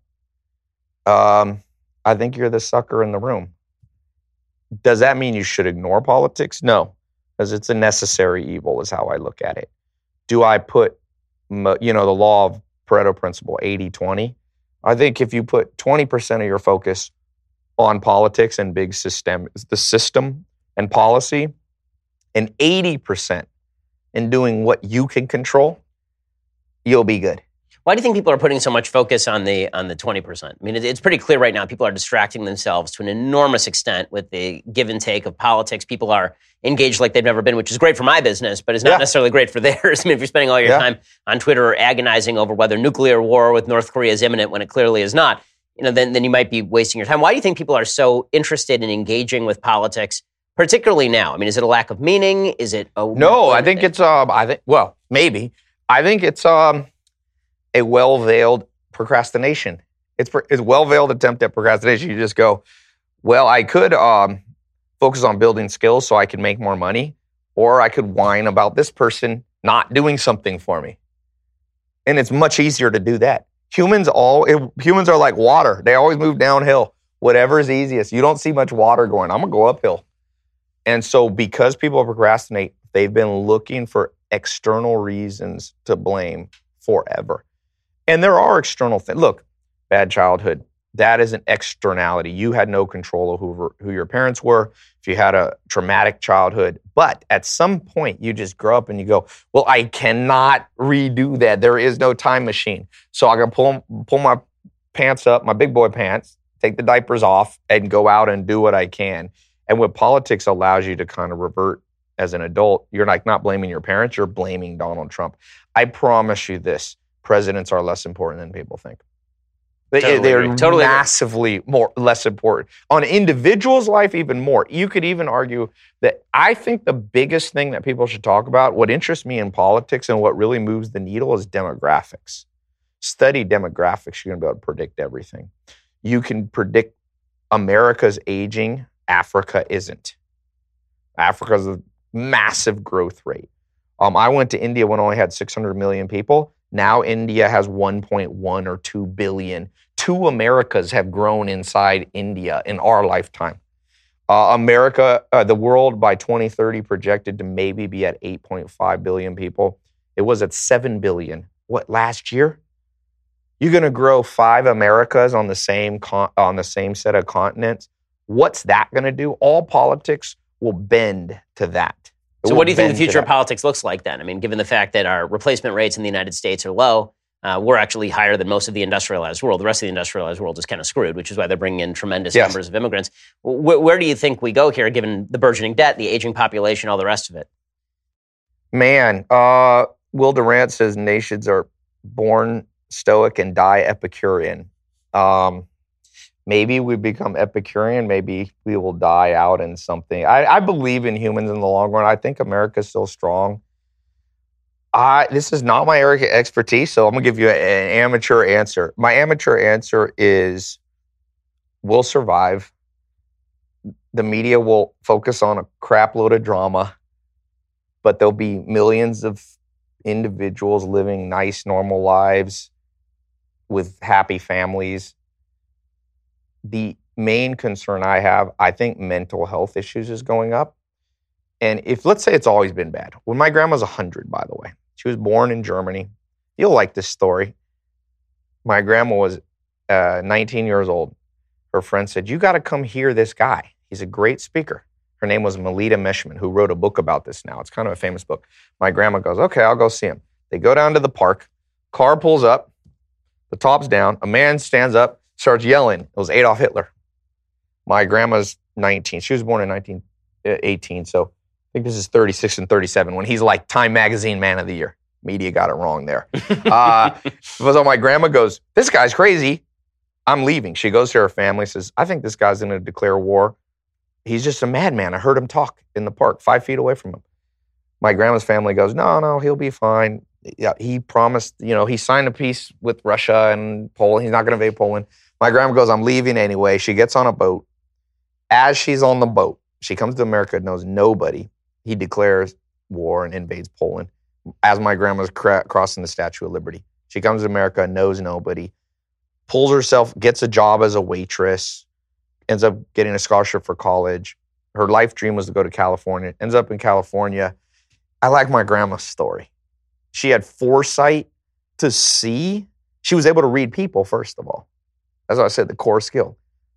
I think you're the sucker in the room. Does that mean you should ignore politics? No, because it's a necessary evil is how I look at it. Do I put, the law of Pareto principle, 80-20? I think if you put 20% of your focus on politics and the system and policy, and 80% in doing what you can control, you'll be good.
Why do you think people are putting so much focus on the 20%? I mean, it's pretty clear right now people are distracting themselves to an enormous extent with the give and take of politics. People are engaged like they've never been, which is great for my business, but is not necessarily great for theirs. I mean, if you're spending all your time on Twitter or agonizing over whether nuclear war with North Korea is imminent when it clearly is not, then you might be wasting your time. Why do you think people are so interested in engaging with politics, particularly now? I mean, is it a lack of meaning? Is it
No, I think it's maybe. I think it's a well-veiled procrastination. It's a well-veiled attempt at procrastination. You just go, well, I could focus on building skills so I can make more money, or I could whine about this person not doing something for me. And it's much easier to do that. Humans are like water. They always move downhill. Whatever is easiest. You don't see much water going, I'm going to go uphill. And so because people procrastinate, they've been looking for external reasons to blame forever. And there are external things. Look, bad childhood. That is an externality. You had no control of who your parents were, if you had a traumatic childhood. But at some point, you just grow up and you go, well, I cannot redo that. There is no time machine. So I got to pull my pants up, my big boy pants, take the diapers off, and go out and do what I can. And what politics allows you to kind of revert as an adult, you're like not blaming your parents, you're blaming Donald Trump. I promise you this. Presidents are less important than people think. They're massively less important. On an individual's life, even more. You could even argue that I think the biggest thing that people should talk about, what interests me in politics and what really moves the needle is demographics. Study demographics, you're going to be able to predict everything. You can predict America's aging. Africa isn't. Africa's a massive growth rate. I went to India when it only had 600 million people. Now India has 1.1 or 2 billion. 2 Americas have grown inside India in our lifetime. The world by 2030 projected to maybe be at 8.5 billion people. It was at 7 billion. Last year? You're going to grow 5 Americas on the same set of continents. What's that going to do? All politics will bend to that.
So what do you think the future of politics looks like then? I mean, given the fact that our replacement rates in the United States are low, we're actually higher than most of the industrialized world. The rest of the industrialized world is kind of screwed, which is why they're bringing in tremendous numbers of immigrants. Where do you think we go here, given the burgeoning debt, the aging population, all the rest of it?
Man, Will Durant says nations are born stoic and die Epicurean. Maybe we become Epicurean. Maybe we will die out in something. I believe in humans in the long run. I think America's still strong. This is not my area of expertise, so I'm going to give you an amateur answer. My amateur answer is we'll survive. The media will focus on a crap load of drama, but there'll be millions of individuals living nice, normal lives with happy families. The main concern I have, I think mental health issues is going up. And let's say it's always been bad. When my grandma's 100, by the way, she was born in Germany. You'll like this story. My grandma was 19 years old. Her friend said, you got to come hear this guy. He's a great speaker. Her name was Melita Mishman, who wrote a book about this now. It's kind of a famous book. My grandma goes, okay, I'll go see him. They go down to the park. Car pulls up. The top's down. A man stands up. Starts yelling. It was Adolf Hitler. My grandma's 19. She was born in 1918, so I think this is 36 and 37 when he's like Time Magazine Man of the Year. Media got it wrong there. So my grandma goes, this guy's crazy. I'm leaving. She goes to her family, says, I think this guy's going to declare war. He's just a madman. I heard him talk in the park 5 feet away from him. My grandma's family goes, no, he'll be fine. Yeah, he promised, he signed a peace with Russia and Poland. He's not going to invade Poland. My grandma goes, I'm leaving anyway. She gets on a boat. As she's on the boat, she comes to America, knows nobody. He declares war and invades Poland. As my grandma's crossing the Statue of Liberty. She comes to America, knows nobody, pulls herself, gets a job as a waitress, ends up getting a scholarship for college. Her life dream was to go to California, ends up in California. I like my grandma's story. She had foresight to see. She was able to read people, first of all. That's what I said, the core skill.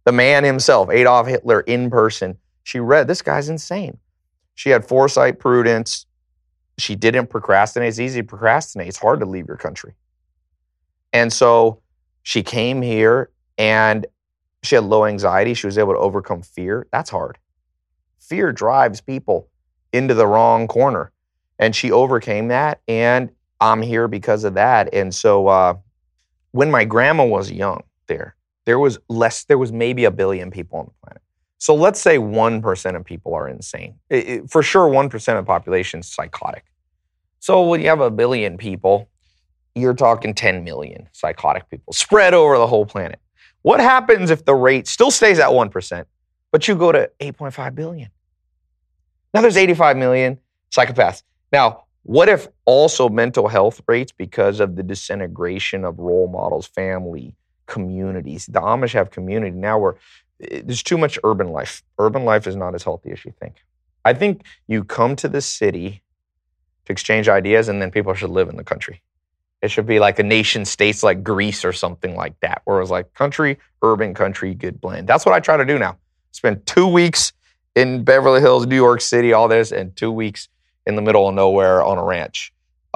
The man himself, Adolf Hitler in person. She read, this guy's insane. She had foresight, prudence. She didn't procrastinate. It's easy to procrastinate. It's hard to leave your country. And so she came here and she had low anxiety. She was able to overcome fear. That's hard. Fear drives people into the wrong corner. And she overcame that. And I'm here because of that. And so when my grandma was young there was maybe 1 billion people on the planet. So let's say 1% of people are insane. For sure, 1% of the population is psychotic. So when you have 1 billion people, you're talking 10 million psychotic people spread over the whole planet. What happens if the rate still stays at 1%, but you go to 8.5 billion? Now there's 85 million psychopaths. Now, what if also mental health rates, because of the disintegration of role models, family, communities? The Amish have community. Now there's too much urban life. Urban life is not as healthy as you think. I think you come to the city to exchange ideas, and then people should live in the country. It should be like a nation states like Greece or something like that, where it's like country, urban, country, good blend. That's what I try to do now. Spend 2 weeks in Beverly Hills, New York City, all this, and 2 weeks in the middle of nowhere on a ranch.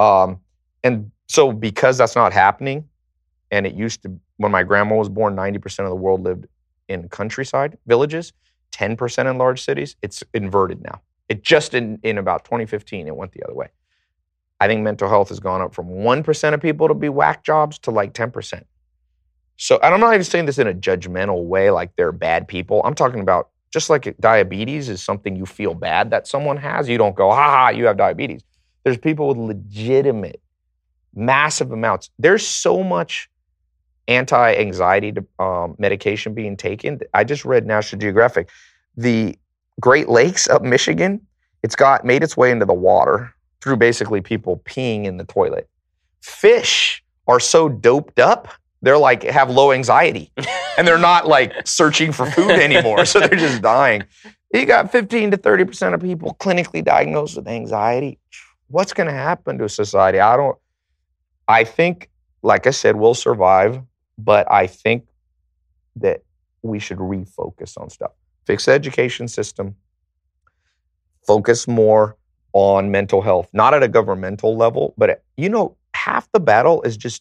And so because that's not happening, and it used to, when my grandma was born, 90% of the world lived in countryside villages, 10% in large cities. It's inverted now. It just in about 2015, it went the other way. I think mental health has gone up from 1% of people to be whack jobs to like 10%. So, and I'm not even saying this in a judgmental way, like they're bad people. I'm talking about just like diabetes is something you feel bad that someone has. You don't go, you have diabetes. There's people with legitimate, massive amounts. There's so much anti-anxiety medication being taken. I just read National Geographic. The Great Lakes up Michigan, it's made its way into the water through basically people peeing in the toilet. Fish are so doped up, they're like have low anxiety. And they're not like searching for food anymore, so they're just dying. You got 15 to 30% of people clinically diagnosed with anxiety. What's going to happen to society? I think, like I said, we'll survive, but I think that we should refocus on stuff. Fix the education system, focus more on mental health, not at a governmental level, but half the battle is just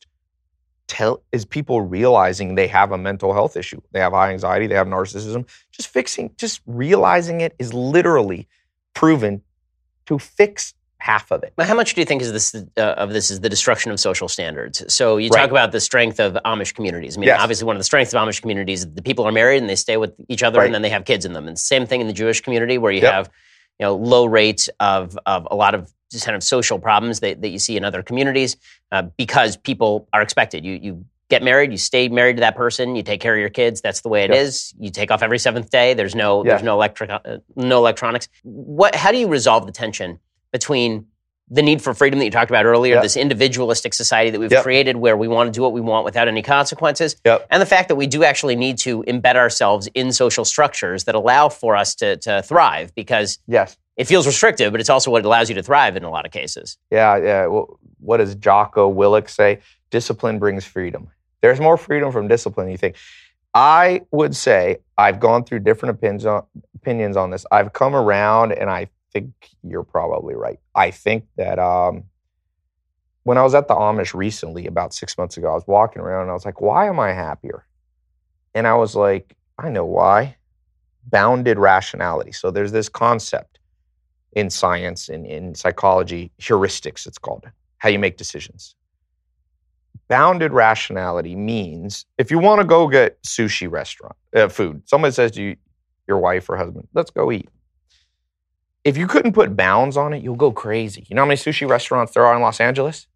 people realizing they have a mental health issue. They have high anxiety, they have narcissism. Just realizing it is literally proven to fix half of it.
How much do you think is this is the destruction of social standards? So you talk about the strength of Amish communities. I mean, obviously one of the strengths of Amish communities is the people are married and they stay with each other and then they have kids in them. And same thing in the Jewish community where you have low rates of a lot of just kind of social problems that you see in other communities because people are expected. You get married, you stay married to that person, you take care of your kids. That's the way it is. You take off every seventh day. There's no electronics. How do you resolve the tension between the need for freedom that you talked about earlier, this individualistic society that we've created where we want to do what we want without any consequences, and the fact that we do actually need to embed ourselves in social structures that allow for us to thrive because it feels restrictive, but it's also what allows you to thrive in a lot of cases.
Well, what does Jocko Willink say? Discipline brings freedom. There's more freedom from discipline than you think. I would say I've gone through different opinions on this. I've come around, and I think you're probably right. I think that when I was at the Amish recently, about 6 months ago, I was walking around, and I was like, why am I happier? And I was like, I know why. Bounded rationality. So there's this concept in science and in psychology, heuristics it's called, how you make decisions. Bounded rationality means if you want to go get sushi restaurant food, someone says to you, your wife or husband, let's go eat. If you couldn't put bounds on it, you'll go crazy. You know how many sushi restaurants there are in Los Angeles?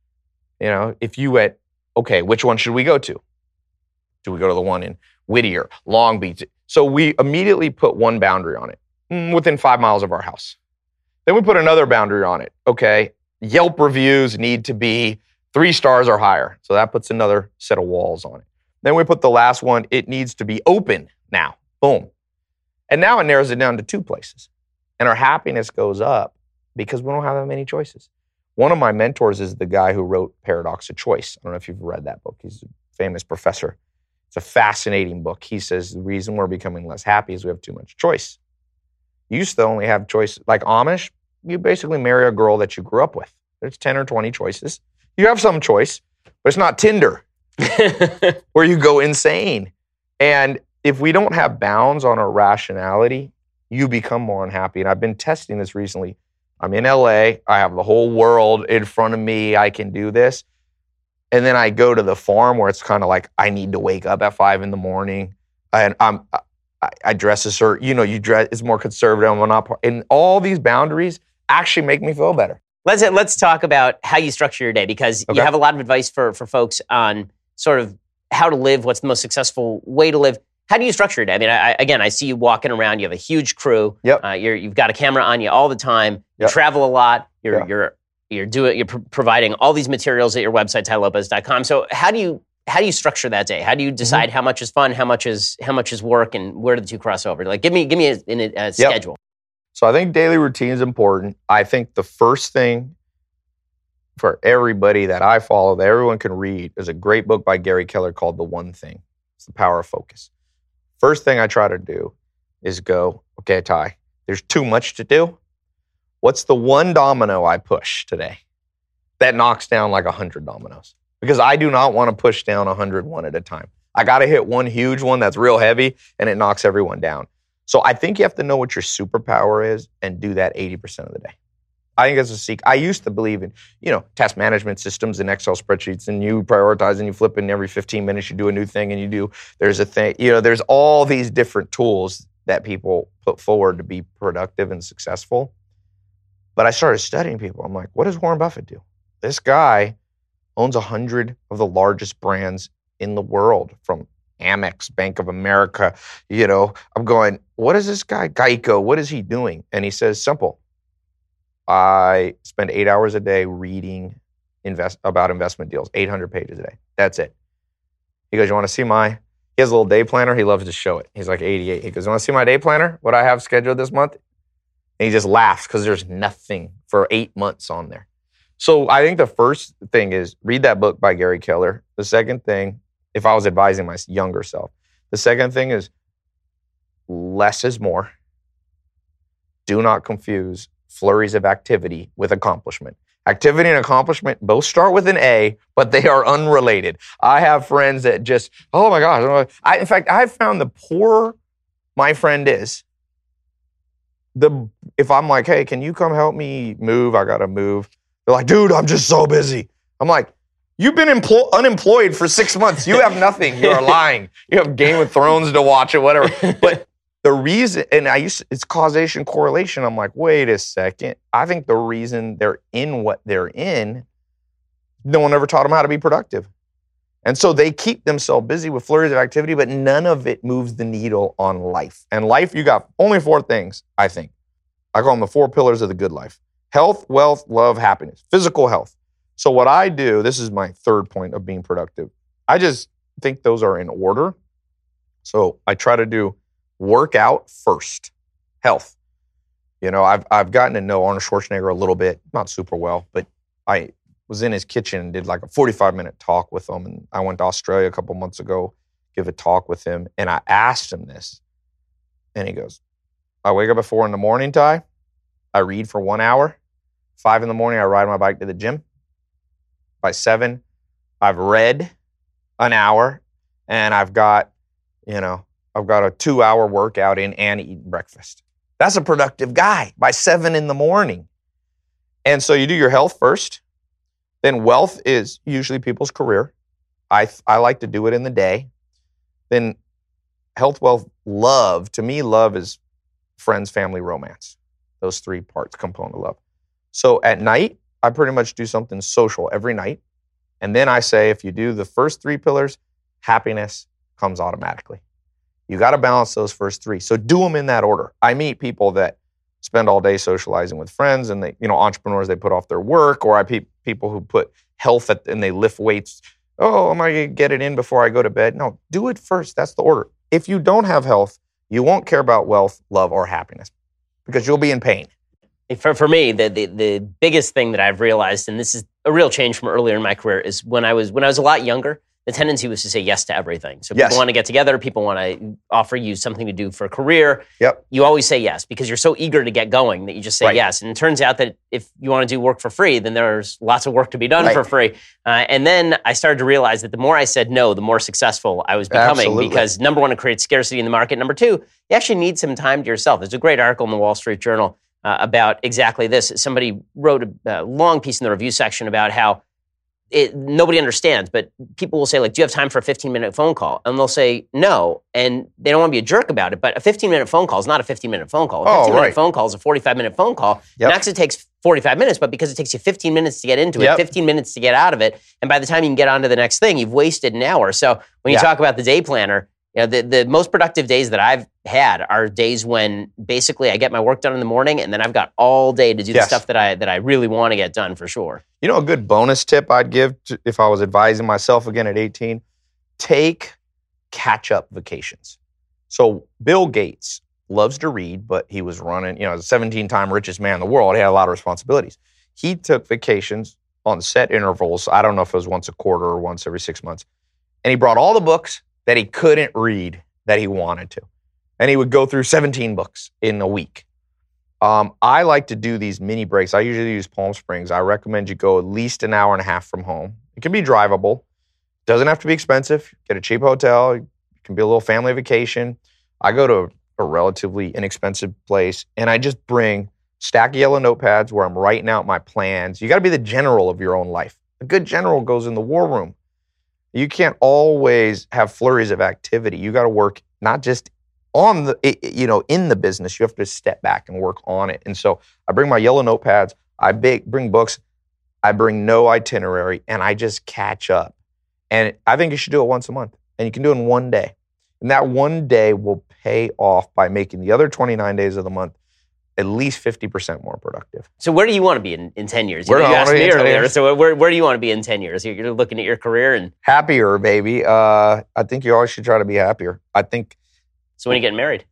If you went, okay, which one should we go to? Do we go to the one in Whittier, Long Beach? So we immediately put one boundary on it, within 5 miles of our house. Then we put another boundary on it. Okay, Yelp reviews need to be 3 stars or higher. So that puts another set of walls on it. Then we put the last one, it needs to be open now. Boom. And now it narrows it down to 2 places. And our happiness goes up because we don't have that many choices. One of my mentors is the guy who wrote Paradox of Choice. I don't know if you've read that book. He's a famous professor. It's a fascinating book. He says the reason we're becoming less happy is we have too much choice. You used to only have choice. Like Amish, you basically marry a girl that you grew up with. There's 10 or 20 choices. You have some choice, but it's not Tinder where you go insane. And if we don't have bounds on our rationality, you become more unhappy. And I've been testing this recently. I'm in LA. I have the whole world in front of me. I can do this. And then I go to the farm where it's kind of like, I need to wake up at 5 a.m. And I dress a certain, you dress, it's more conservative. I'm not, and all these boundaries actually make me feel better.
Let's talk about how you structure your day, because you have a lot of advice for folks on sort of how to live, what's the most successful way to live. How do you structure your day? I mean, I see you walking around. You have a huge crew.
Yep.
You've got a camera on you all the time. You travel a lot. You're providing all these materials at your website, TaiLopez.com. So how do you structure that day? How do you decide how much is fun, how much is work, and where do the two cross over? Like, give me a schedule.
So I think daily routine is important. I think the first thing for everybody that I follow, that everyone can read, is a great book by Gary Keller called The One Thing. It's The Power of Focus. First thing I try to do is go, okay, Ty, there's too much to do. What's the one domino I push today that knocks down like 100 dominoes? Because I do not want to push down 100 one at a time. I got to hit one huge one that's real heavy and it knocks everyone down. So I think you have to know what your superpower is and do that 80% of the day. I think that's a secret. I used to believe in, task management systems and Excel spreadsheets, and you prioritize and you flip in every 15 minutes, you do a new thing and there's a thing, there's all these different tools that people put forward to be productive and successful. But I started studying people. I'm like, what does Warren Buffett do? This guy owns 100 of the largest brands in the world, from Amex, Bank of America. I'm going, what is this guy? Geico, what is he doing? And he says, simple. I spend 8 hours a day reading about investment deals, 800 pages a day. That's it. He goes, you want to see he has a little day planner. He loves to show it. He's like 88. He goes, you want to see my day planner? What I have scheduled this month? And he just laughs because there's nothing for 8 months on there. So I think the first thing is read that book by Gary Keller. The second thing, if I was advising my younger self, the second thing is less is more. Do not confuse flurries of activity with accomplishment. Activity and accomplishment both start with an A, but they are unrelated. I have friends that just, oh my gosh. In fact, I've found the poorer my friend is, if I'm like, hey, can you come help me move? I got to move. They're like, dude, I'm just so busy. I'm like, you've been unemployed for 6 months. You have nothing. You are lying. You have Game of Thrones to watch or whatever. But the reason, and it's causation correlation. I'm like, wait a second. I think the reason they're in what they're in, no one ever taught them how to be productive. And so they keep themselves busy with flurries of activity, but none of it moves the needle on life. And life, you got only 4 things, I think. I call them the 4 pillars of the good life. Health, wealth, love, happiness. Physical health. So what I do, this is my third point of being productive. I just think those are in order. So I try to do workout first. Health. I've gotten to know Arnold Schwarzenegger a little bit, not super well, but I was in his kitchen and did like a 45-minute talk with him. And I went to Australia a couple months ago, give a talk with him. And I asked him this. And he goes, I wake up at 4 a.m, Ty. I read for 1 hour. 5 a.m, I ride my bike to the gym. By 7, I've read an hour, and I've got a 2-hour workout in and eating breakfast. That's a productive guy by 7 a.m. And so you do your health first. Then wealth is usually people's career. I like to do it in the day. Then health, wealth, love. To me, love is friends, family, romance. Those 3 parts, component of love. So at night, I pretty much do something social every night. And then I say, if you do the first 3 pillars, happiness comes automatically. You got to balance those first 3. So do them in that order. I meet people that spend all day socializing with friends, and they, entrepreneurs, they put off their work, or I people who put health and they lift weights. Oh, am I going to get it in before I go to bed? No, do it first. That's the order. If you don't have health, you won't care about wealth, love, or happiness because you'll be in pain.
For me, the biggest thing that I've realized, and this is a real change from earlier in my career, is when I was a lot younger, the tendency was to say yes to everything. So
Yes.
people want to get together, people want to offer you something to do for a career.
Yep.
You always say yes because you're so eager to get going that you just say
Right.
yes. And it turns out that if you want to do work for free, then there's lots of work to be done
Right.
for free. And then I started to realize that the more I said no, the more successful I was becoming.
Absolutely.
Because number one, it creates scarcity in the market. Number two, you actually need some time to yourself. There's a great article in the Wall Street Journal about exactly this. Somebody wrote a long piece in the review section about how nobody understands, but people will say, like, do you have time for a 15-minute phone call? And they'll say no, and they don't want to be a jerk about it, but a 15-minute phone call is not a 15-minute phone call. A 15-minute
right.
phone call is a 45-minute phone call.
Yep.
Not because it takes 45 minutes, but because it takes you 15 minutes to get into it,
Yep.
15 minutes to get out of it, and by the time you can get on to the next thing, you've wasted an hour. So when you
Yeah.
talk about the day planner, you know, the most productive days that I've had are days when basically I get my work done in the morning, and then I've got all day to do the
Yes.
stuff that I really want to get done for sure.
You know, a good bonus tip I'd give if I was advising myself again at 18, take catch-up vacations. So Bill Gates loves to read, but he was running, you know, as a 17-time richest man in the world. He had a lot of responsibilities. He took vacations on set intervals. I don't know if it was once a quarter or once every 6 months. And he brought all the books that he couldn't read that he wanted to. And he would go through 17 books in a week. I like to do these mini breaks. I usually use Palm Springs. I recommend you go at least an hour and a half from home. It can be drivable. Doesn't have to be expensive. Get a cheap hotel. It can be a little family vacation. I go to a relatively inexpensive place, and I just bring stack of yellow notepads where I'm writing out my plans. You got to be the general of your own life. A good general goes in the war room. You can't always have flurries of activity. You got to work not just on the, you know, in the business. You have to step back and work on it. And so I bring my yellow notepads. I bring books. I bring no itinerary, and I just catch up. And I think you should do it once a month, and you can do it in one day. And that one day will pay off by making the other 29 days of the month at least 50% more productive.
So where do you want to be in 10 years?
Where
You
do I
asked
wanna be
me
in 10
earlier.
years?
So where do you want to be in 10 years? You're looking at your career, and
Happier, baby. I think you always should try to be happier. I think.
so when are you getting married?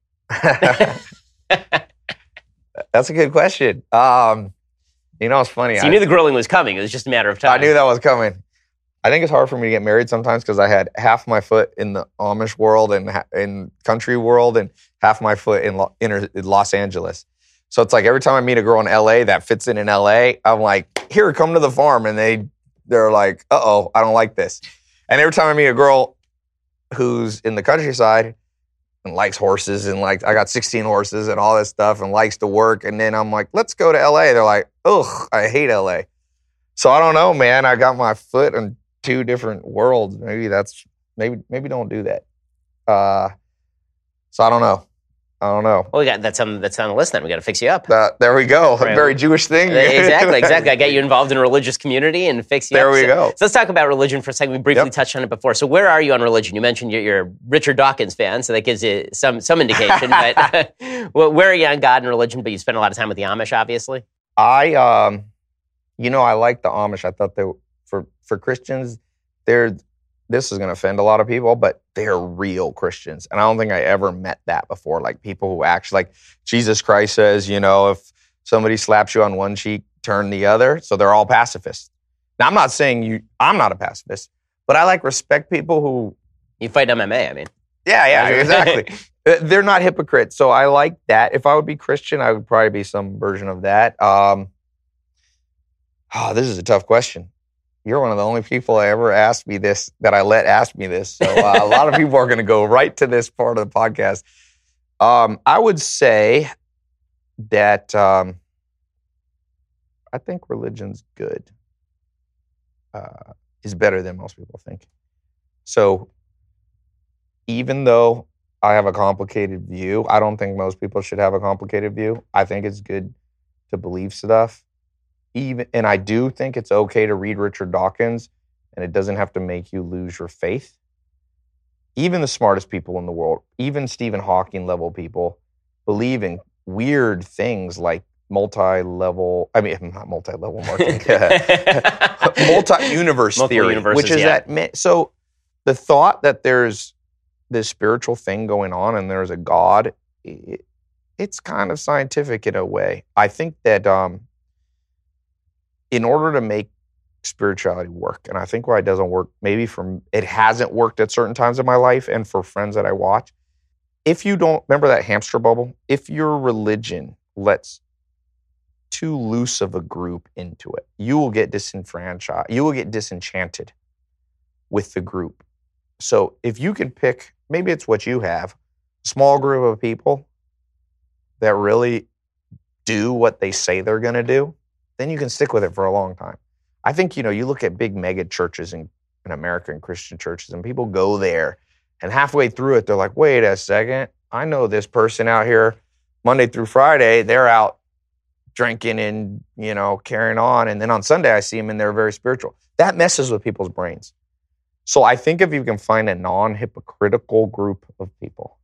That's a good question. You know, it's funny.
So you knew the grilling was coming. It was just a matter of time.
I knew that was coming. I think it's hard for me to get married sometimes because I had half my foot in the Amish world and in country world and half my foot in Los Angeles. So it's like every time I meet a girl in LA that fits in LA, I'm like, here, come to the farm. And they're like, uh-oh, I don't like this. And every time I meet a girl who's in the countryside and likes horses and like, I got 16 horses and all this stuff and likes to work. And then I'm like, let's go to LA. They're like, ugh, I hate LA. So I don't know, man. I got my foot in two different worlds. Maybe don't do that. So I don't know.
Well, we got that's on the list then. We got to fix you up.
There we go.
Right.
A very Jewish thing.
Exactly. I get you involved in a religious community and fix you up.
There we go.
So let's talk about religion for a second. We briefly touched on it before. So where are you on religion? You mentioned you're a Richard Dawkins fan, so that gives you some indication. But where are you on God and religion? But you spend a lot of time with the Amish, obviously.
I like the Amish. I thought for Christians, this is going to offend a lot of people, but they're real Christians. And I don't think I ever met that before. Like people who actually, like Jesus Christ says, you know, if somebody slaps you on one cheek, turn the other. So they're all pacifists. Now, I'm not saying I'm not a pacifist, but I respect people who.
You fight MMA, I mean.
Yeah, exactly. They're not hypocrites. So I like that. If I would be Christian, I would probably be some version of that. This is a tough question. You're one of the only people I ever asked me this, that I let ask me this. So a lot of people are going to go right to this part of the podcast. I would say that I think religion's good. Is better than most people think. So even though I have a complicated view, I don't think most people should have a complicated view. I think it's good to believe stuff. And I do think it's okay to read Richard Dawkins, and it doesn't have to make you lose your faith. Even the smartest people in the world, even Stephen Hawking level people, believe in weird things like multi-universe theory, which is that. So the thought that there's this spiritual thing going on and there's a God, it's kind of scientific in a way. I think that in order to make spirituality work? And I think why it doesn't work, maybe it hasn't worked at certain times in my life and for friends that I watch. If you don't, remember that hamster bubble? If your religion lets too loose of a group into it, you will get disenfranchised. You will get disenchanted with the group. So if you can pick, maybe it's what you have, a small group of people that really do what they say they're going to do, then you can stick with it for a long time. I think, you look at big mega churches in American Christian churches, and people go there, and halfway through it, they're like, wait a second, I know this person out here Monday through Friday, they're out drinking and, carrying on. And then on Sunday, I see them and they're very spiritual. That messes with people's brains. So I think if you can find a non-hypocritical group of people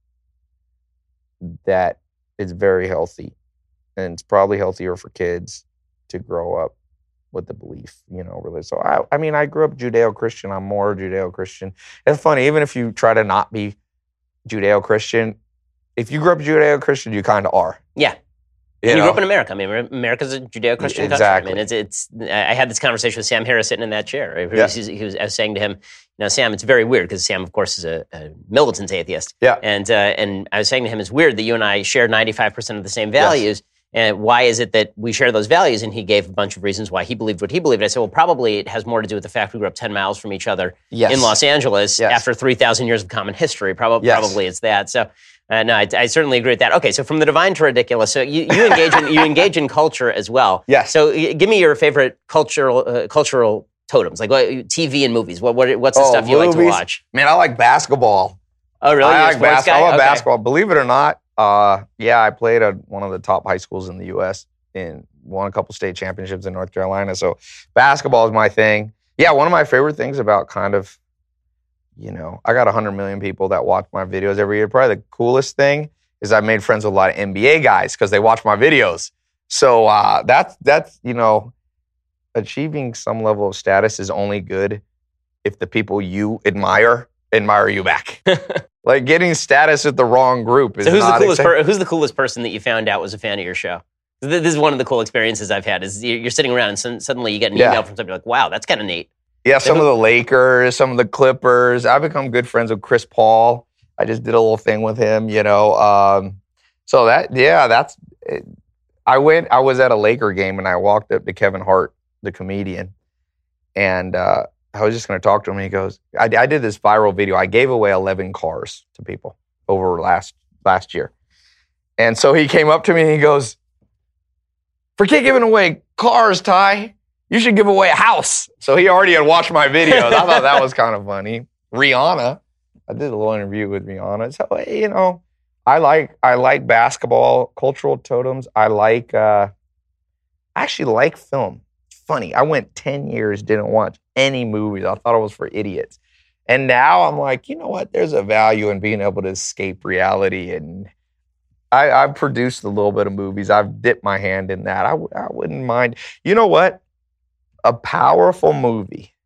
that is very healthy, and it's probably healthier for kids to grow up with the belief, really. So I grew up Judeo-Christian. I'm more Judeo-Christian. It's funny, even if you try to not be Judeo-Christian, if you grew up Judeo-Christian, you kind of are.
Yeah. You grew up in America. I mean, America's a Judeo-Christian
country.
I mean, I had this conversation with Sam Harris sitting in that chair. I was saying to him, Sam, it's very weird because Sam, of course, is a militant atheist.
Yeah.
And I was saying to him, it's weird that you and I share 95% of the same values. Yes. And why is it that we share those values? And he gave a bunch of reasons why he believed what he believed. I said, well, probably it has more to do with the fact we grew up 10 miles from each other in Los Angeles after 3,000 years of common history. Probably it's that. So. No, I certainly agree with that. Okay, so from the divine to ridiculous. So you engage in culture as well.
Yes.
So give me your favorite cultural totems, like TV and movies. What's the stuff you like to watch?
Man, I like basketball.
Oh, really?
I like basketball. I love basketball. Believe it or not, I played at one of the top high schools in the U.S. and won a couple state championships in North Carolina. So basketball is my thing. Yeah, one of my favorite things about kind of, I got 100 million people that watch my videos every year. Probably the coolest thing is I've made friends with a lot of NBA guys because they watch my videos. So that's achieving some level of status is only good if the people you admire you back. Like getting status with the wrong group is not
who's the coolest person that you found out was a fan of your show? This is one of the cool experiences I've had. Is you're sitting around and suddenly you get an email from somebody like, wow, that's kind of neat.
Yeah, some of the Lakers, some of the Clippers. I've become good friends with Chris Paul. I just did a little thing with him, So that's it. I was at a Laker game and I walked up to Kevin Hart, the comedian, and I was just going to talk to him. And he goes, I did this viral video. I gave away 11 cars to people over last year. And so he came up to me and he goes, forget giving away cars, Ty. You should give away a house. So he already had watched my videos. I thought that was kind of funny. Rihanna. I did a little interview with Rihanna. So, I like basketball, cultural totems. I actually like film. Funny. I went 10 years, didn't watch any movies. I thought it was for idiots. And now I'm like, you know what? There's a value in being able to escape reality. And I've produced a little bit of movies. I've dipped my hand in that. I wouldn't mind. You know what? A powerful movie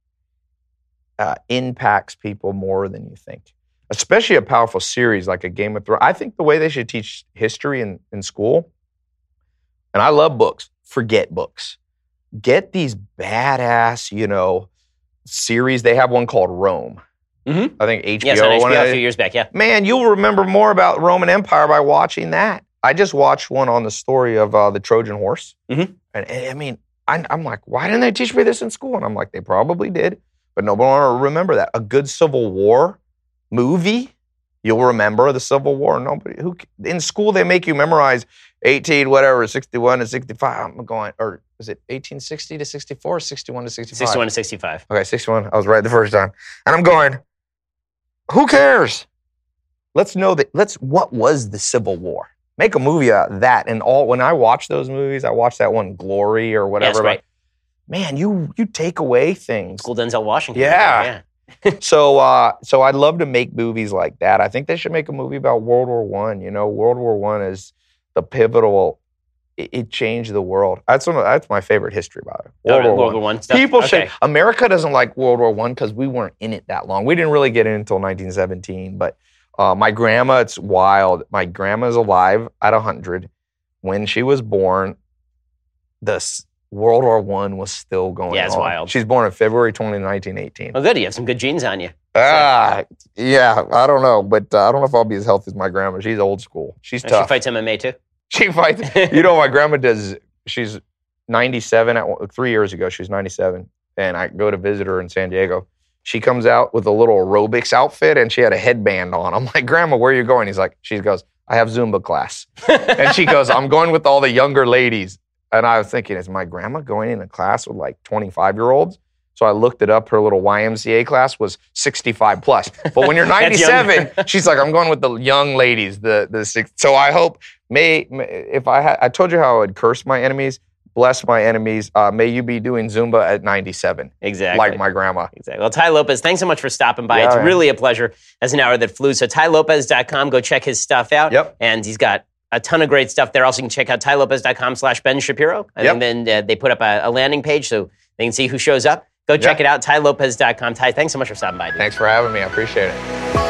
impacts people more than you think, especially a powerful series like a Game of Thrones. I think the way they should teach history in school, and I love books, forget books. Get these badass, series. They have one called Rome. Mm-hmm. I think HBO.
Yes, on HBO a few years back, yeah.
Man, you'll remember more about Roman Empire by watching that. I just watched one on the story of the Trojan horse. Mm-hmm. And I mean, I'm like, why didn't they teach me this in school? And I'm like, they probably did, but nobody will remember that. A good Civil War movie, you'll remember the Civil War. In school they make you memorize 61 to 65. I'm going, or is it 1860 to 64, 61 to 65?
61 to 65.
Okay, 61. I was right the first time. And I'm going, who cares? Let's know what was the Civil War? Make a movie out of that. And when I watch those movies, I watch that one, Glory or whatever.
Yes, right.
Man, you take away things.
School Denzel Washington.
Yeah. So I'd love to make movies like that. I think they should make a movie about World War I. World War I is the pivotal. It changed the world. That's my favorite history about it.
World War I stuff.
People say America doesn't like World War I because we weren't in it that long. We didn't really get in until 1917. But my grandma, it's wild. My grandma's alive at 100. When she was born, World War I was still going on.
Yeah, it's wild.
She's born in February 20, 1918.
Oh, good. You have some good genes on you.
Yeah, I don't know, but I don't know if I'll be as healthy as my grandma. She's old school. She's tough.
She fights MMA too?
She fights. My grandma does, she's 97. 3 years ago, she was 97. And I go to visit her in San Diego. She comes out with a little aerobics outfit and she had a headband on. I'm like, Grandma, where are you going? She goes, I have Zumba class. And she goes, I'm going with all the younger ladies. And I was thinking, is my grandma going in a class with like 25-year-olds? So I looked it up. Her little YMCA class was 65 plus. But when you're 97, she's like, I'm going with the young ladies. So I hope, I told you how I would curse my enemies, bless my enemies. May you be doing Zumba at 97.
Exactly.
Like my grandma.
Exactly. Well, Tai Lopez, thanks so much for stopping by. It's really a pleasure as an hour that flew. So TaiLopez.com, go check his stuff out.
Yep.
And he's got a ton of great stuff there. Also, you can check out TaiLopez.com/Ben Shapiro. I think then they put up a landing page so they can see who shows up. Go check it out, TaiLopez.com. Tai, thanks so much for stopping by. Dude.
Thanks for having me. I appreciate it.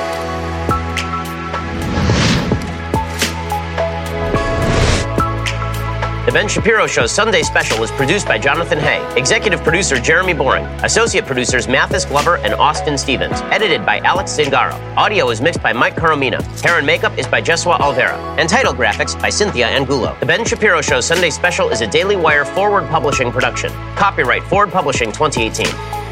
The Ben Shapiro Show Sunday Special was produced by Jonathan Hay. Executive producer Jeremy Boring. Associate producers Mathis Glover and Austin Stevens. Edited by Alex Zingaro. Audio is mixed by Mike Coromina. Hair and makeup is by Jesua Alvera. And title graphics by Cynthia Angulo. The Ben Shapiro Show Sunday Special is a Daily Wire Forward Publishing production. Copyright Forward Publishing 2018.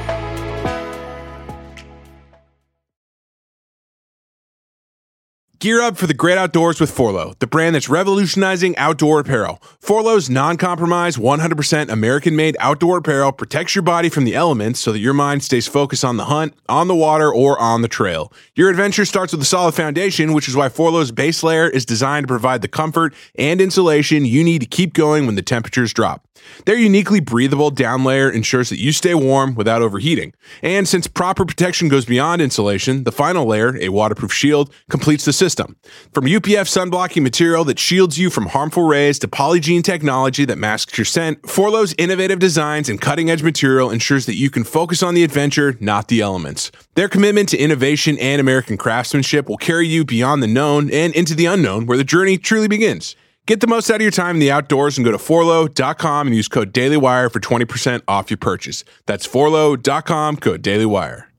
Gear up for the great outdoors with Forloh, the brand that's revolutionizing outdoor apparel. Forloh's non-compromise, 100% American-made outdoor apparel protects your body from the elements so that your mind stays focused on the hunt, on the water, or on the trail. Your adventure starts with a solid foundation, which is why Forloh's base layer is designed to provide the comfort and insulation you need to keep going when the temperatures drop. Their uniquely breathable down layer ensures that you stay warm without overheating. And since proper protection goes beyond insulation, the final layer, a waterproof shield, completes the system. From UPF sunblocking material that shields you from harmful rays to Polygene technology that masks your scent, Forloh's innovative designs and cutting-edge material ensures that you can focus on the adventure, not the elements. Their commitment to innovation and American craftsmanship will carry you beyond the known and into the unknown, where the journey truly begins. Get the most out of your time in the outdoors and go to Forloh.com and use code DailyWire for 20% off your purchase. That's Forloh.com, code DailyWire.